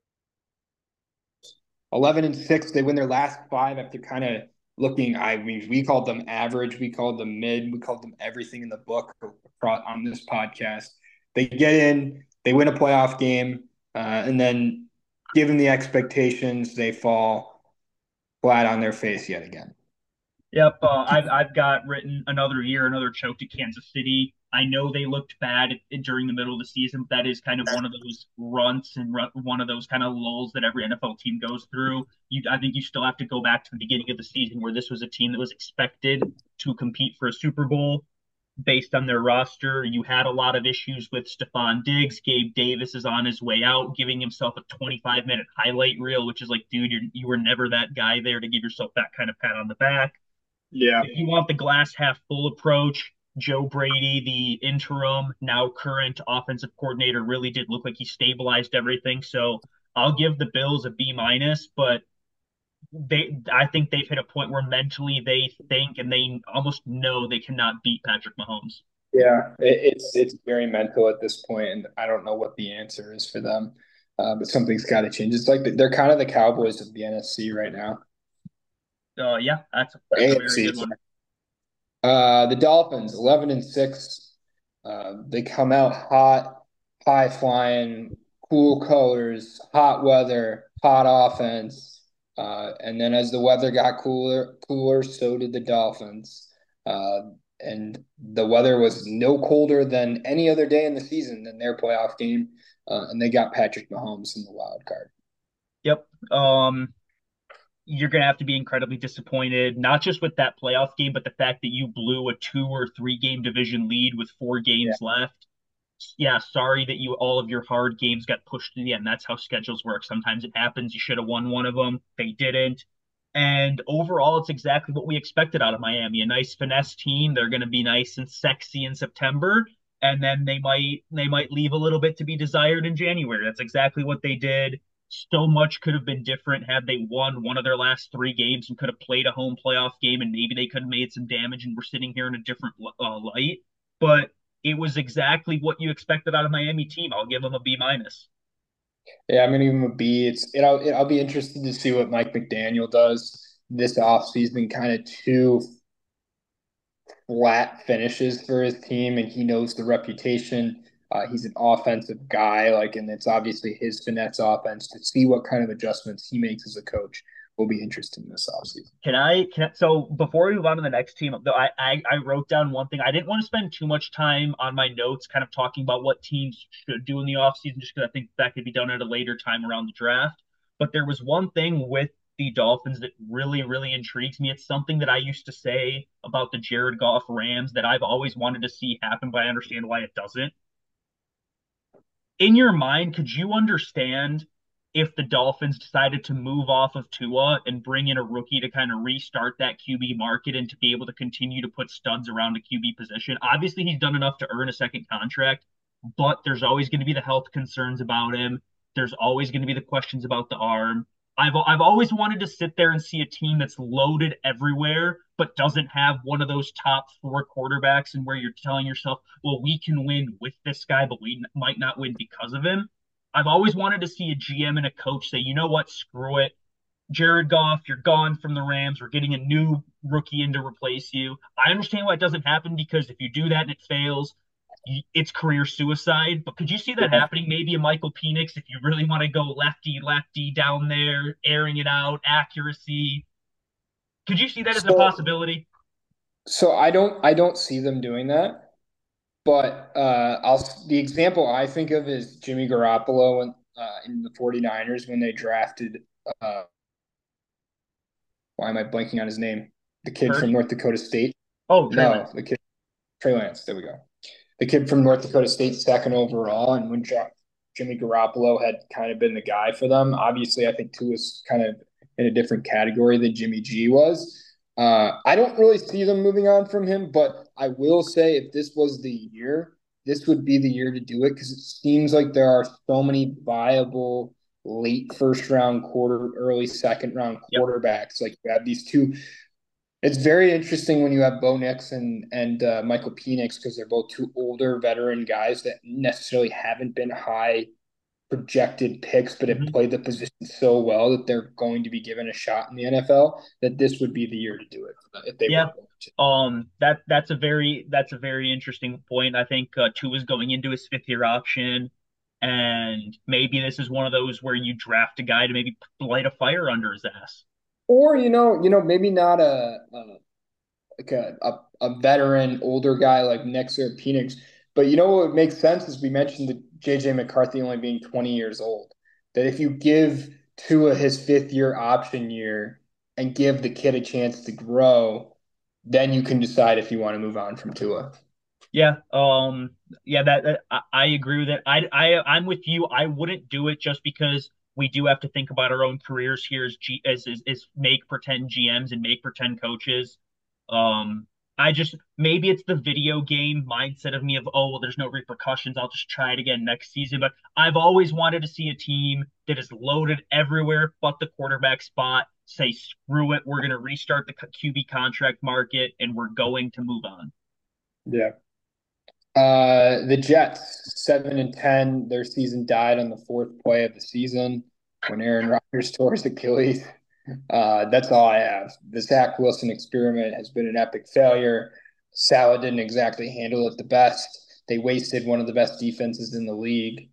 eleven and six. They win their last five after kind of looking. I mean, we called them average, we called them mid, we called them everything in the book on this podcast. They get in, they win a playoff game, uh, and then given the expectations, they fall flat on their face yet again. Yep, uh, I've I've got written another year, another choke to Kansas City. I know they looked bad during the middle of the season, but that is kind of one of those runts and run, one of those kind of lulls that every N F L team goes through. You, I think you still have to go back to the beginning of the season where this was a team that was expected to compete for a Super Bowl based on their roster. You had a lot of issues with Stephon Diggs. Gabe Davis is on his way out, giving himself a twenty-five minute highlight reel, which is like, dude, you're, you were never that guy there to give yourself that kind of pat on the back. Yeah. If you want the glass half full approach, Joe Brady, the interim, now current offensive coordinator, really did look like he stabilized everything. So I'll give the Bills a B minus, but they I think they've hit a point where mentally they think and they almost know they cannot beat Patrick Mahomes. Yeah, it, it's it's very mental at this point, and I don't know what the answer is for them. Uh, but something's got to change. It's like they're kind of the Cowboys of the N F C right now. Uh, yeah, that's that's a very A F C. good one. Uh, the Dolphins, eleven and six. Uh, they come out hot, high flying, cool colors, hot weather, hot offense. Uh, and then as the weather got cooler, cooler, so did the Dolphins. Uh, and the weather was no colder than any other day in the season than their playoff game. Uh, and they got Patrick Mahomes in the wild card. Yep. Um, you're going to have to be incredibly disappointed, not just with that playoff game, but the fact that you blew a two or three game division lead with four Yeah. games left. Yeah, sorry that you all of your hard games got pushed to the end. That's how schedules work. Sometimes it happens. You should have won one of them. They didn't. And overall, it's exactly what we expected out of Miami. A nice finesse team. They're going to be nice and sexy in September, and then they might they might leave a little bit to be desired in January. That's exactly what they did. So much could have been different had they won one of their last three games and could have played a home playoff game, and maybe they could have made some damage, and we're sitting here in a different uh, light. But it was exactly what you expected out of Miami team. I'll give them a B minus. Yeah, I'm gonna give him a B. It's it, I'll it, I'll be interested to see what Mike McDaniel does this offseason. Kind of two flat finishes for his team, and he knows the reputation. Uh, he's an offensive guy, like, and it's obviously his finesse offense. To see what kind of adjustments he makes as a coach will be interesting this offseason. Can I, can I, so before we move on to the next team, though, I, I, I wrote down one thing. I didn't want to spend too much time on my notes, kind of talking about what teams should do in the offseason, just because I think that could be done at a later time around the draft. But there was one thing with the Dolphins that really, really intrigues me. It's something that I used to say about the Jared Goff Rams that I've always wanted to see happen, but I understand why it doesn't. In your mind, could you understand if the Dolphins decided to move off of Tua and bring in a rookie to kind of restart that Q B market and to be able to continue to put studs around a Q B position? Obviously, he's done enough to earn a second contract, but there's always going to be the health concerns about him. There's always going to be the questions about the arm. I've I've always wanted to sit there and see a team that's loaded everywhere, but doesn't have one of those top four quarterbacks, and where you're telling yourself, well, we can win with this guy, but we might not win because of him. I've always wanted to see a G M and a coach say, you know what, screw it. Jared Goff, you're gone from the Rams. We're getting a new rookie in to replace you. I understand why it doesn't happen, because if you do that and it fails, it's career suicide. But could you see that Yeah. happening? Maybe a Michael Penix, if you really want to go lefty, lefty down there, airing it out, accuracy. Could you see that as a So possibility? so I don't I don't see them doing that. But uh, I'll the example I think of is Jimmy Garoppolo in, uh, in the 49ers when they drafted. Uh, why am I blanking on his name? The kid from Hurts? North Dakota State. Oh, Trey No, Lance. the kid Trey Lance. There we go. The kid from North Dakota State, second overall, and when Jimmy Garoppolo had kind of been the guy for them. Obviously, I think Tua was kind of in a different category than Jimmy G was. Uh, I don't really see them moving on from him, but I will say if this was the year, this would be the year to do it because it seems like there are so many viable late first round quarter, early second round Yep. quarterbacks. Like you have these two. It's very interesting when you have Bo Nix and and uh, Michael Penix because they're both two older veteran guys that necessarily haven't been high projected picks, but have Mm-hmm. played the position so well that they're going to be given a shot in the N F L. That this would be the year to do it if they were Yeah. going to. Um, that that's a very that's a very interesting point. I think uh, Tua is going into his fifth year option, and maybe this is one of those where you draft a guy to maybe light a fire under his ass. Or you know, you know, maybe not a, a like a, a, a veteran older guy like Nix or Penix. But you know what makes sense is we mentioned the J J McCarthy only being twenty years old. That if you give Tua his fifth year option year and give the kid a chance to grow, then you can decide if you want to move on from Tua. Yeah, um, yeah, that, that I, I agree with that. I, I, I'm with you. I wouldn't do it just because we do have to think about our own careers here as G as as, as make pretend G Ms and make pretend coaches. Um, I just maybe it's the video game mindset of me of, oh well, there's no repercussions. I'll just try it again next season. But I've always wanted to see a team that is loaded everywhere but the quarterback spot. Say screw it, we're going to restart the Q B contract market and we're going to move on. Yeah. Uh, the Jets, seven and ten. Their season died on the fourth play of the season when Aaron Rodgers tore his Achilles. Uh, that's all I have. The Zach Wilson experiment has been an epic failure. Saleh didn't exactly handle it the best. They wasted one of the best defenses in the league.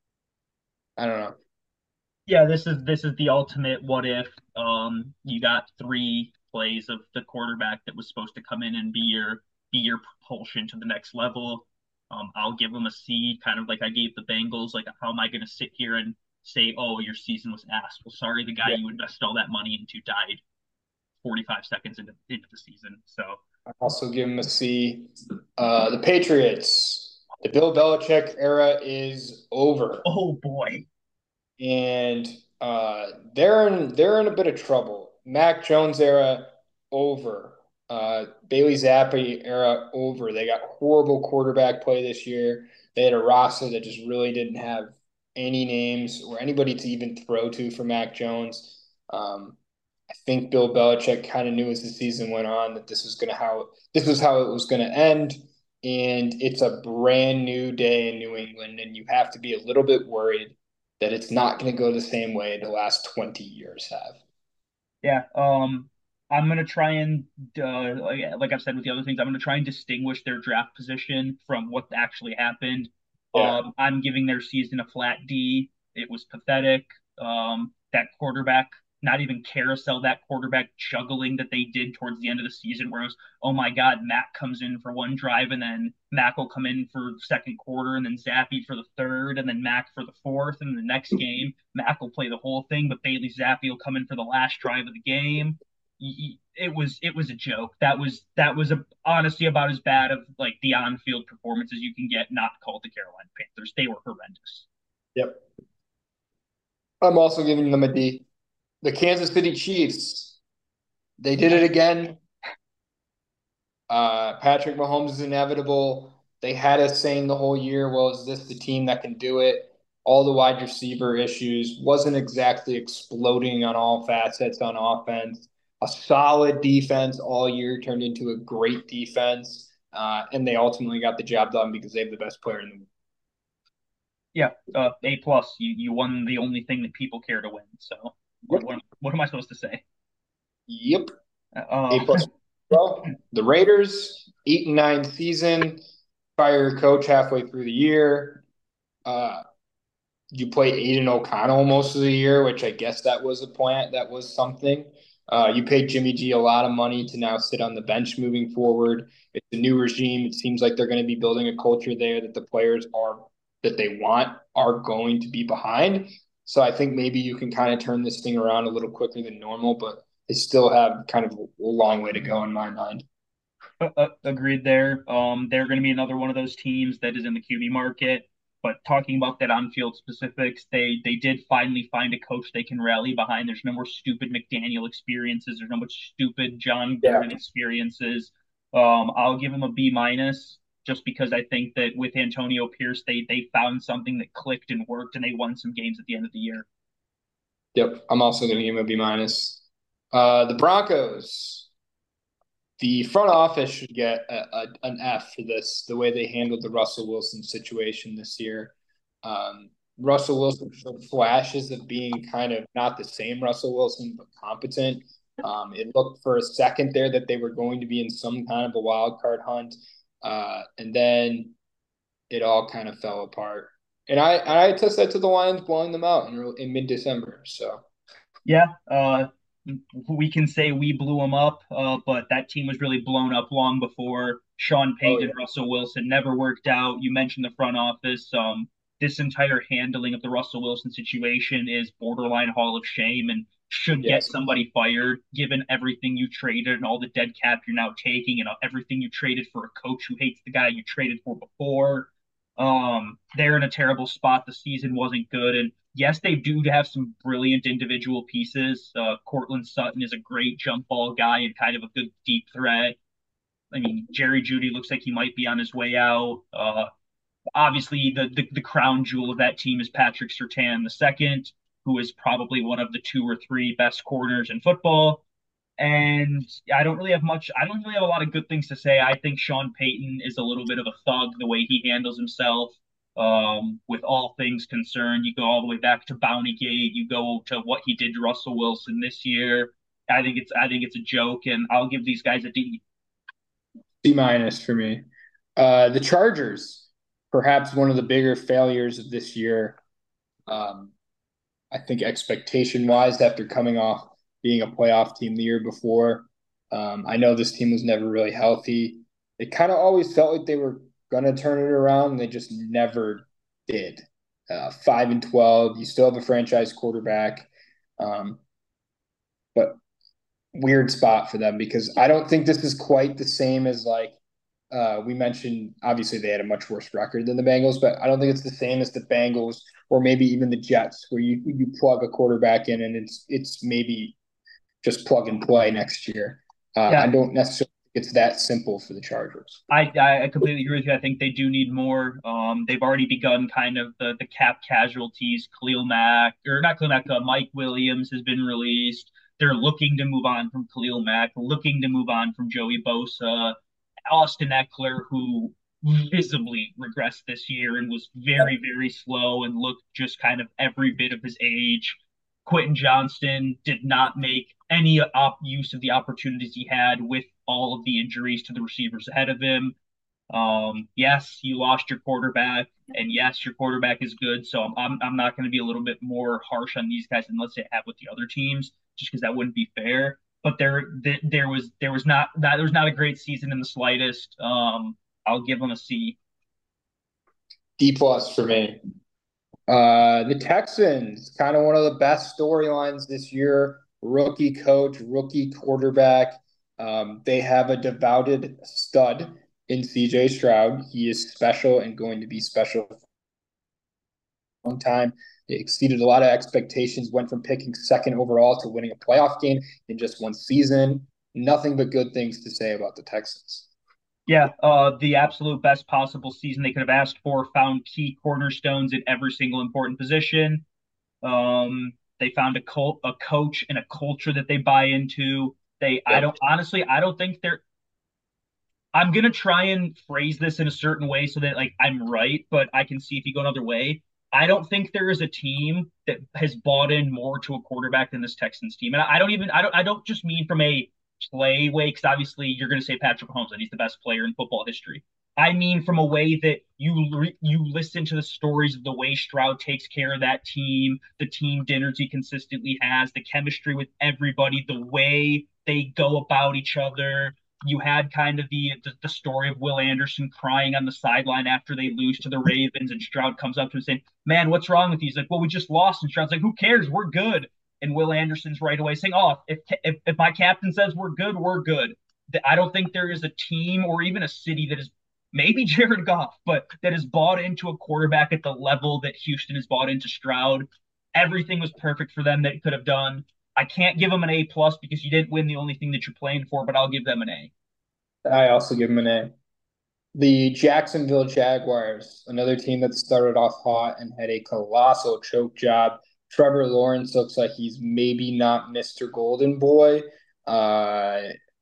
I don't know. Yeah, this is this is the ultimate what if. Um, you got three plays of the quarterback that was supposed to come in and be your be your propulsion to the next level. Um, I'll give them a C, kind of like I gave the Bengals. Like, how am I going to sit here and say, "Oh, your season was ass"? Well, sorry, the guy Yeah, you invested all that money into died forty-five seconds into, into the season. So, I also give them a C. Uh, the Patriots, the Bill Belichick era is over. oh boy, And uh, they're in they're in a bit of trouble. Mac Jones era over. Uh, Bailey Zappi era over. They got horrible quarterback play this year. They had a roster that just really didn't have any names or anybody to even throw to for Mac Jones. Um, I think Bill Belichick kind of knew as the season went on that this was gonna how this was how it was gonna end. And it's a brand new day in New England, and you have to be a little bit worried that it's not going to go the same way the last twenty years have. yeah. Um, I'm gonna try and uh, like, like I've said with the other things, I'm gonna try and distinguish their draft position from what actually happened. Yeah. Um, I'm giving their season a flat D. It was pathetic. Um, that quarterback, not even carousel, that quarterback juggling that they did towards the end of the season, where it was, oh my God, Mac comes in for one drive, and then Mac will come in for the second quarter, and then Zappy for the third, and then Mac for the fourth, and the next game Mac will play the whole thing, but Bailey Zappi will come in for the last drive of the game. It was it was a joke. That was that was a, honestly about as bad of like the on-field performance as you can get. Not called the Carolina Panthers. They were horrendous. Yep. I'm also giving them a D. The Kansas City Chiefs, they did it again. Uh, Patrick Mahomes is inevitable. They had us saying the whole year, well, is this the team that can do it? All the wide receiver issues wasn't exactly exploding on all facets on offense. A solid defense all year turned into a great defense, uh, and they ultimately got the job done because they have the best player in the Yeah, uh, A plus. You you won the only thing that people care to win. So what Yep. what, what am I supposed to say? Yep. Uh, A plus. Well, the Raiders, eight and nine season, fire your coach halfway through the year. Uh, you play Aiden O'Connell most of the year, which I guess that was a plant. That was something. Uh, you paid Jimmy G a lot of money to now sit on the bench moving forward. It's a new regime. It seems like they're going to be building a culture there that the players are that they want are going to be behind. So I think maybe you can kind of turn this thing around a little quicker than normal, but they still have kind of a long way to go in my mind. Uh, uh, agreed there. Um, they're going to be another one of those teams that is in the Q B market. But talking about that on-field specifics, they they did finally find a coach they can rally behind. There's no more stupid McDaniel experiences. There's no more stupid John Yeah. Gruden experiences. Um, I'll give them a B minus just because I think that with Antonio Pierce, they they found something that clicked and worked, and they won some games at the end of the year. Yep. I'm also going to give him a B minus. Uh, the Broncos. The front office should get a, a, an F for this, the way they handled the Russell Wilson situation this year. Um, Russell Wilson showed flashes of being kind of not the same Russell Wilson, but competent. Um, it looked for a second there that they were going to be in some kind of a wild card hunt, uh, and then it all kind of fell apart. And I I attest that to the Lions blowing them out in, in mid December. So Yeah, uh, we can say we blew them up, uh, but that team was really blown up long before Sean oh Payton, yeah, Russell Wilson never worked out. You mentioned the front office. Um, this entire handling of the Russell Wilson situation is borderline Hall of Shame and should get yes, somebody fired, given everything you traded and all the dead cap you're now taking and everything you traded for a coach who hates the guy you traded for before. Um, they're in a terrible spot. The season wasn't good, and yes, they do have some brilliant individual pieces. Uh, Cortland Sutton is a great jump ball guy and kind of a good deep threat. I mean, Jerry Jeudy looks like he might be on his way out. Uh, obviously, the, the the crown jewel of that team is Patrick Surtain the second, who is probably one of the two or three best corners in football. And I don't really have much, I don't really have a lot of good things to say. I think Sean Payton is a little bit of a thug the way he handles himself um, with all things concerned. You go all the way back to Bountygate, you go to what he did to Russell Wilson this year. I think it's I think it's a joke, and I'll give these guys a D. C minus for me. Uh, the Chargers, perhaps one of the bigger failures of this year. Um, I think expectation wise, after coming off being a playoff team the year before, um, I know this team was never really healthy. It kind of always felt like they were gonna turn it around, and they just never did. Uh, five and twelve, you still have a franchise quarterback, um, but weird spot for them because I don't think this is quite the same as like uh, we mentioned. Obviously, they had a much worse record than the Bengals, but I don't think it's the same as the Bengals or maybe even the Jets, where you you plug a quarterback in and it's it's maybe just plug and play next year. Uh, Yeah, I don't necessarily think it's that simple for the Chargers. I I completely agree with you. I think they do need more. Um, they've already begun kind of the the cap casualties. Khalil Mack, or not Khalil Mack, uh, Mike Williams has been released. They're looking to move on from Khalil Mack, looking to move on from Joey Bosa, Austin Eckler, who visibly regressed this year and was very, very slow and looked just kind of every bit of his age. Quentin Johnston did not make any op- use of the opportunities he had with all of the injuries to the receivers ahead of him. Um, yes, you lost your quarterback, and yes, your quarterback is good. So I'm I'm, I'm not going to be a little bit more harsh on these guys than let's say have with the other teams, just because that wouldn't be fair. But there there was there was not that there was not a great season in the slightest. Um, I'll give them a C. D plus for me. Uh, the Texans, kind of one of the best storylines this year. Rookie coach, rookie quarterback. Um, they have a devoted stud in C J Stroud. He is special and going to be special for a long time. It exceeded a lot of expectations, went from picking second overall to winning a playoff game in just one season. Nothing but good things to say about the Texans. Yeah, uh, the absolute best possible season they could have asked for. Found key cornerstones in every single important position. Um, they found a cult, a coach and a culture that they buy into. They, I Yep. don't honestly, I don't think they're. I'm gonna try and phrase this in a certain way so that like I'm right, but I can see if you go another way. I don't think there is a team that has bought in more to a quarterback than this Texans team, and I don't even I don't I don't just mean from a play way because obviously you're going to say Patrick Mahomes and he's the best player in football history. I mean from a way that you re- you listen to the stories of the way Stroud takes care of that team, the team dinners he consistently has, the chemistry with everybody, the way they go about each other. You had kind of the, the the story of Will Anderson crying on the sideline after they lose to the Ravens, and Stroud comes up to him saying, "Man, what's wrong with you?" He's like, "Well, we just lost." And Stroud's like, "Who cares? We're good." And Will Anderson's right away saying, "Oh, if if, if my captain says we're good, we're good." I don't think there is a team or even a city that is maybe Jared Goff, but that has bought into a quarterback at the level that Houston has bought into Stroud. Everything was perfect for them that it could have done. I can't give them an A plus because you didn't win the only thing that you're playing for, but I'll give them an A. I also give them an A. The Jacksonville Jaguars, another team that started off hot and had a colossal choke job. Trevor Lawrence looks like he's maybe not Mister Golden Boy. Uh,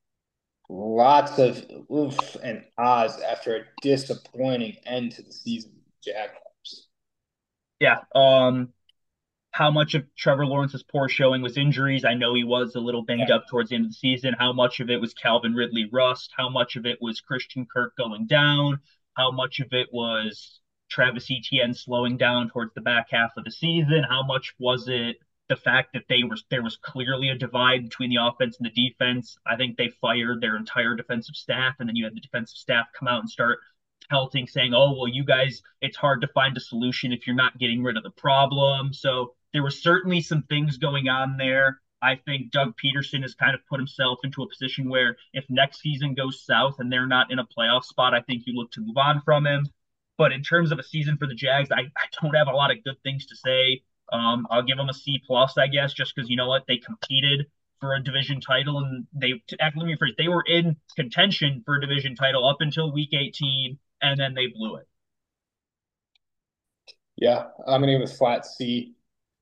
lots of oof and ahs after a disappointing end to the season. Jaguars. Yeah. Um, how much of Trevor Lawrence's poor showing was injuries? I know he was a little banged up towards the end of the season. How much of it was Calvin Ridley rust? How much of it was Christian Kirk going down? How much of it was Travis Etienne slowing down towards the back half of the season? How much was it the fact that they were there was clearly a divide between the offense and the defense? I think they fired their entire defensive staff, and then you had the defensive staff come out and start pelting, saying, "Oh, well, you guys, it's hard to find a solution if you're not getting rid of the problem." So there was certainly some things going on there. I think Doug Peterson has kind of put himself into a position where if next season goes south and they're not in a playoff spot, I think you look to move on from him. But in terms of a season for the Jags, I, I don't have a lot of good things to say. Um, I'll give them a C plus, I guess, just because you know what, they competed for a division title and they let me rephrase, they were in contention for a division title up until week eighteen, and then they blew it. Yeah, I'm gonna give it a flat C.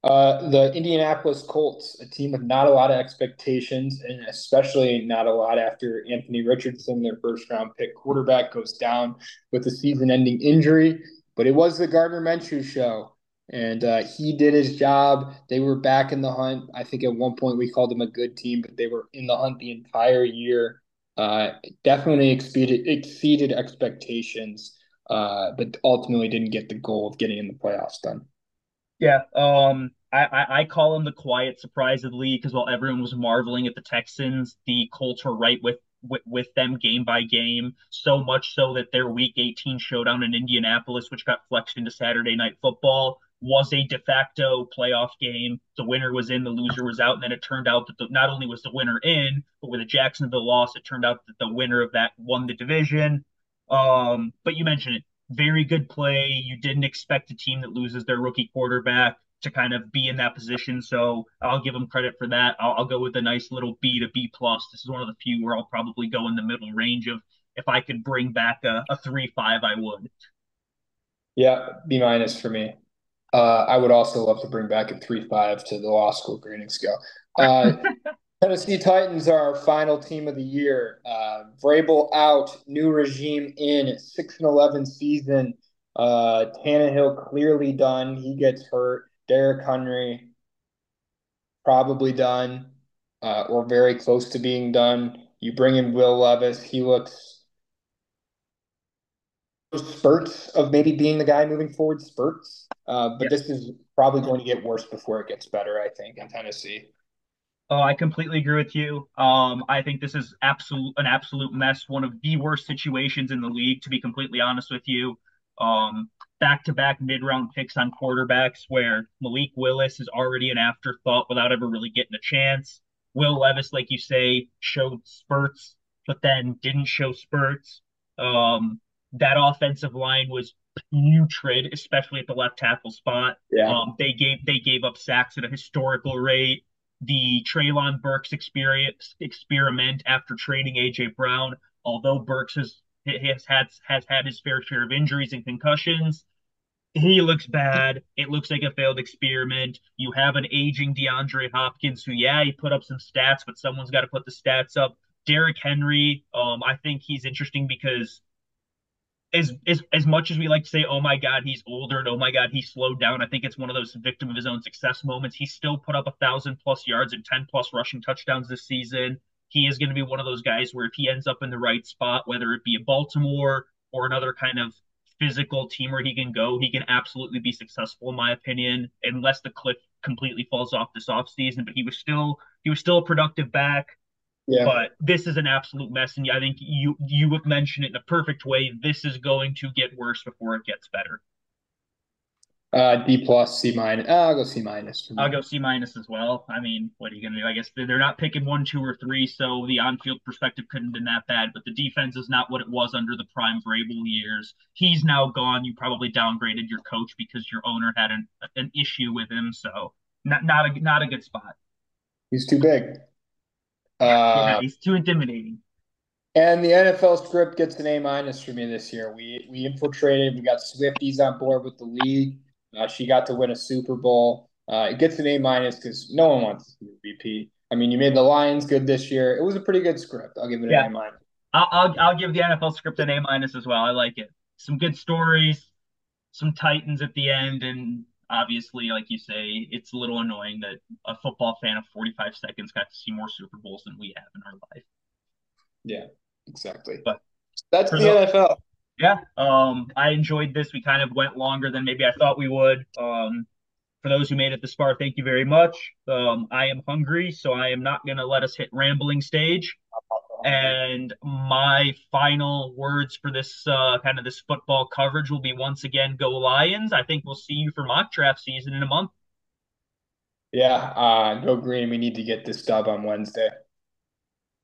Uh, the Indianapolis Colts, a team with not a lot of expectations, and especially not a lot after Anthony Richardson, their first round pick quarterback, goes down with a season ending injury. But it was the Gardner Minshew show, and uh, he did his job. They were back in the hunt. I think at one point we called them a good team, but they were in the hunt the entire year. Uh, Definitely exceeded, exceeded expectations, uh, but ultimately didn't get the goal of getting in the playoffs done. Yeah, um, I, I, I call him the quiet surprise of the league because while everyone was marveling at the Texans, the Colts were right with, with with them game by game. So much so that their Week eighteen showdown in Indianapolis, which got flexed into Saturday Night Football, was a de facto playoff game. The winner was in, the loser was out, and then it turned out that the, not only was the winner in, but with the Jacksonville loss, it turned out that the winner of that won the division. Um, but you mentioned it, very good play. You didn't expect a team that loses their rookie quarterback to kind of be in that position. So I'll give them credit for that. I'll, I'll go with a nice little B to B plus. This is one of the few where I'll probably go in the middle range of if I could bring back a, a three five, I would. Yeah, B minus for me. Uh, I would also love to bring back a three five to the law school grading scale. Uh, Tennessee Titans are our final team of the year. Uh, Vrabel out, new regime in, six and eleven season. Uh, Tannehill clearly done. He gets hurt. Derrick Henry probably done, uh, or very close to being done. You bring in Will Levis. He looks spurts of maybe being the guy moving forward, spurts. Uh, but Yeah. this is probably going to get worse before it gets better, I think, in Tennessee. Oh, I completely agree with you. Um, I think this is absolute an absolute mess. One of the worst situations in the league, to be completely honest with you. Um, back-to-back mid-round picks on quarterbacks, where Malik Willis is already an afterthought without ever really getting a chance. Will Levis, like you say, showed spurts, but then didn't show spurts. Um, that offensive line was putrid, especially at the left tackle spot. Yeah. Um, they gave they gave up sacks at a historical rate. The Treylon Burks experience experiment after trading A J Brown, although Burks has has had has had his fair share of injuries and concussions, he looks bad. It looks like a failed experiment. You have an aging DeAndre Hopkins who, yeah, he put up some stats, but someone's got to put the stats up. Derrick Henry, um, I think he's interesting because as as as much as we like to say, oh my God, he's older and oh my God, he slowed down. I think it's one of those victim of his own success moments. He still put up a thousand plus yards and ten plus rushing touchdowns this season. He is going to be one of those guys where if he ends up in the right spot, whether it be a Baltimore or another kind of physical team where he can go, he can absolutely be successful in my opinion, unless the cliff completely falls off this offseason. But he was still he was still a productive back. Yeah. But this is an absolute mess, and I think you you would mention it in a perfect way. This is going to get worse before it gets better. Uh, D plus, C minus. Uh, I'll go C minus for I'll me. go C minus as well. I mean, what are you going to do? I guess they're not picking one, two, or three, so the on-field perspective couldn't have been that bad. But the defense is not what it was under the prime Vrabel years. He's now gone. You probably downgraded your coach because your owner had an an issue with him. So not not a not a good spot. He's too big. Yeah, yeah, Uh, he's too intimidating. and the N F L script gets an A minus for me this year. We we infiltrated. We got Swifties on board with the league. Uh, she got to win a Super Bowl. Uh, it gets an A minus because no one wants to be V P. I mean, you made the Lions good this year. It was a pretty good script. I'll give it an Yeah, A minus. I'll, I'll I'll give the N F L script an A minus as well. I like it. Some good stories, some Titans at the end, and obviously, like you say, it's a little annoying that a football fan of forty-five seconds got to see more Super Bowls than we have in our life. Yeah, exactly. But That's for the the N F L. yeah, um, I enjoyed this. We kind of went longer than maybe I thought we would. Um, for those who made it this far, thank you very much. Um, I am hungry, so I am not going to let us hit rambling stage. And my final words for this uh, kind of this football coverage will be once again, go Lions. I think we'll see you for mock draft season in a month. Yeah, uh, go green. We need to get this dub on Wednesday.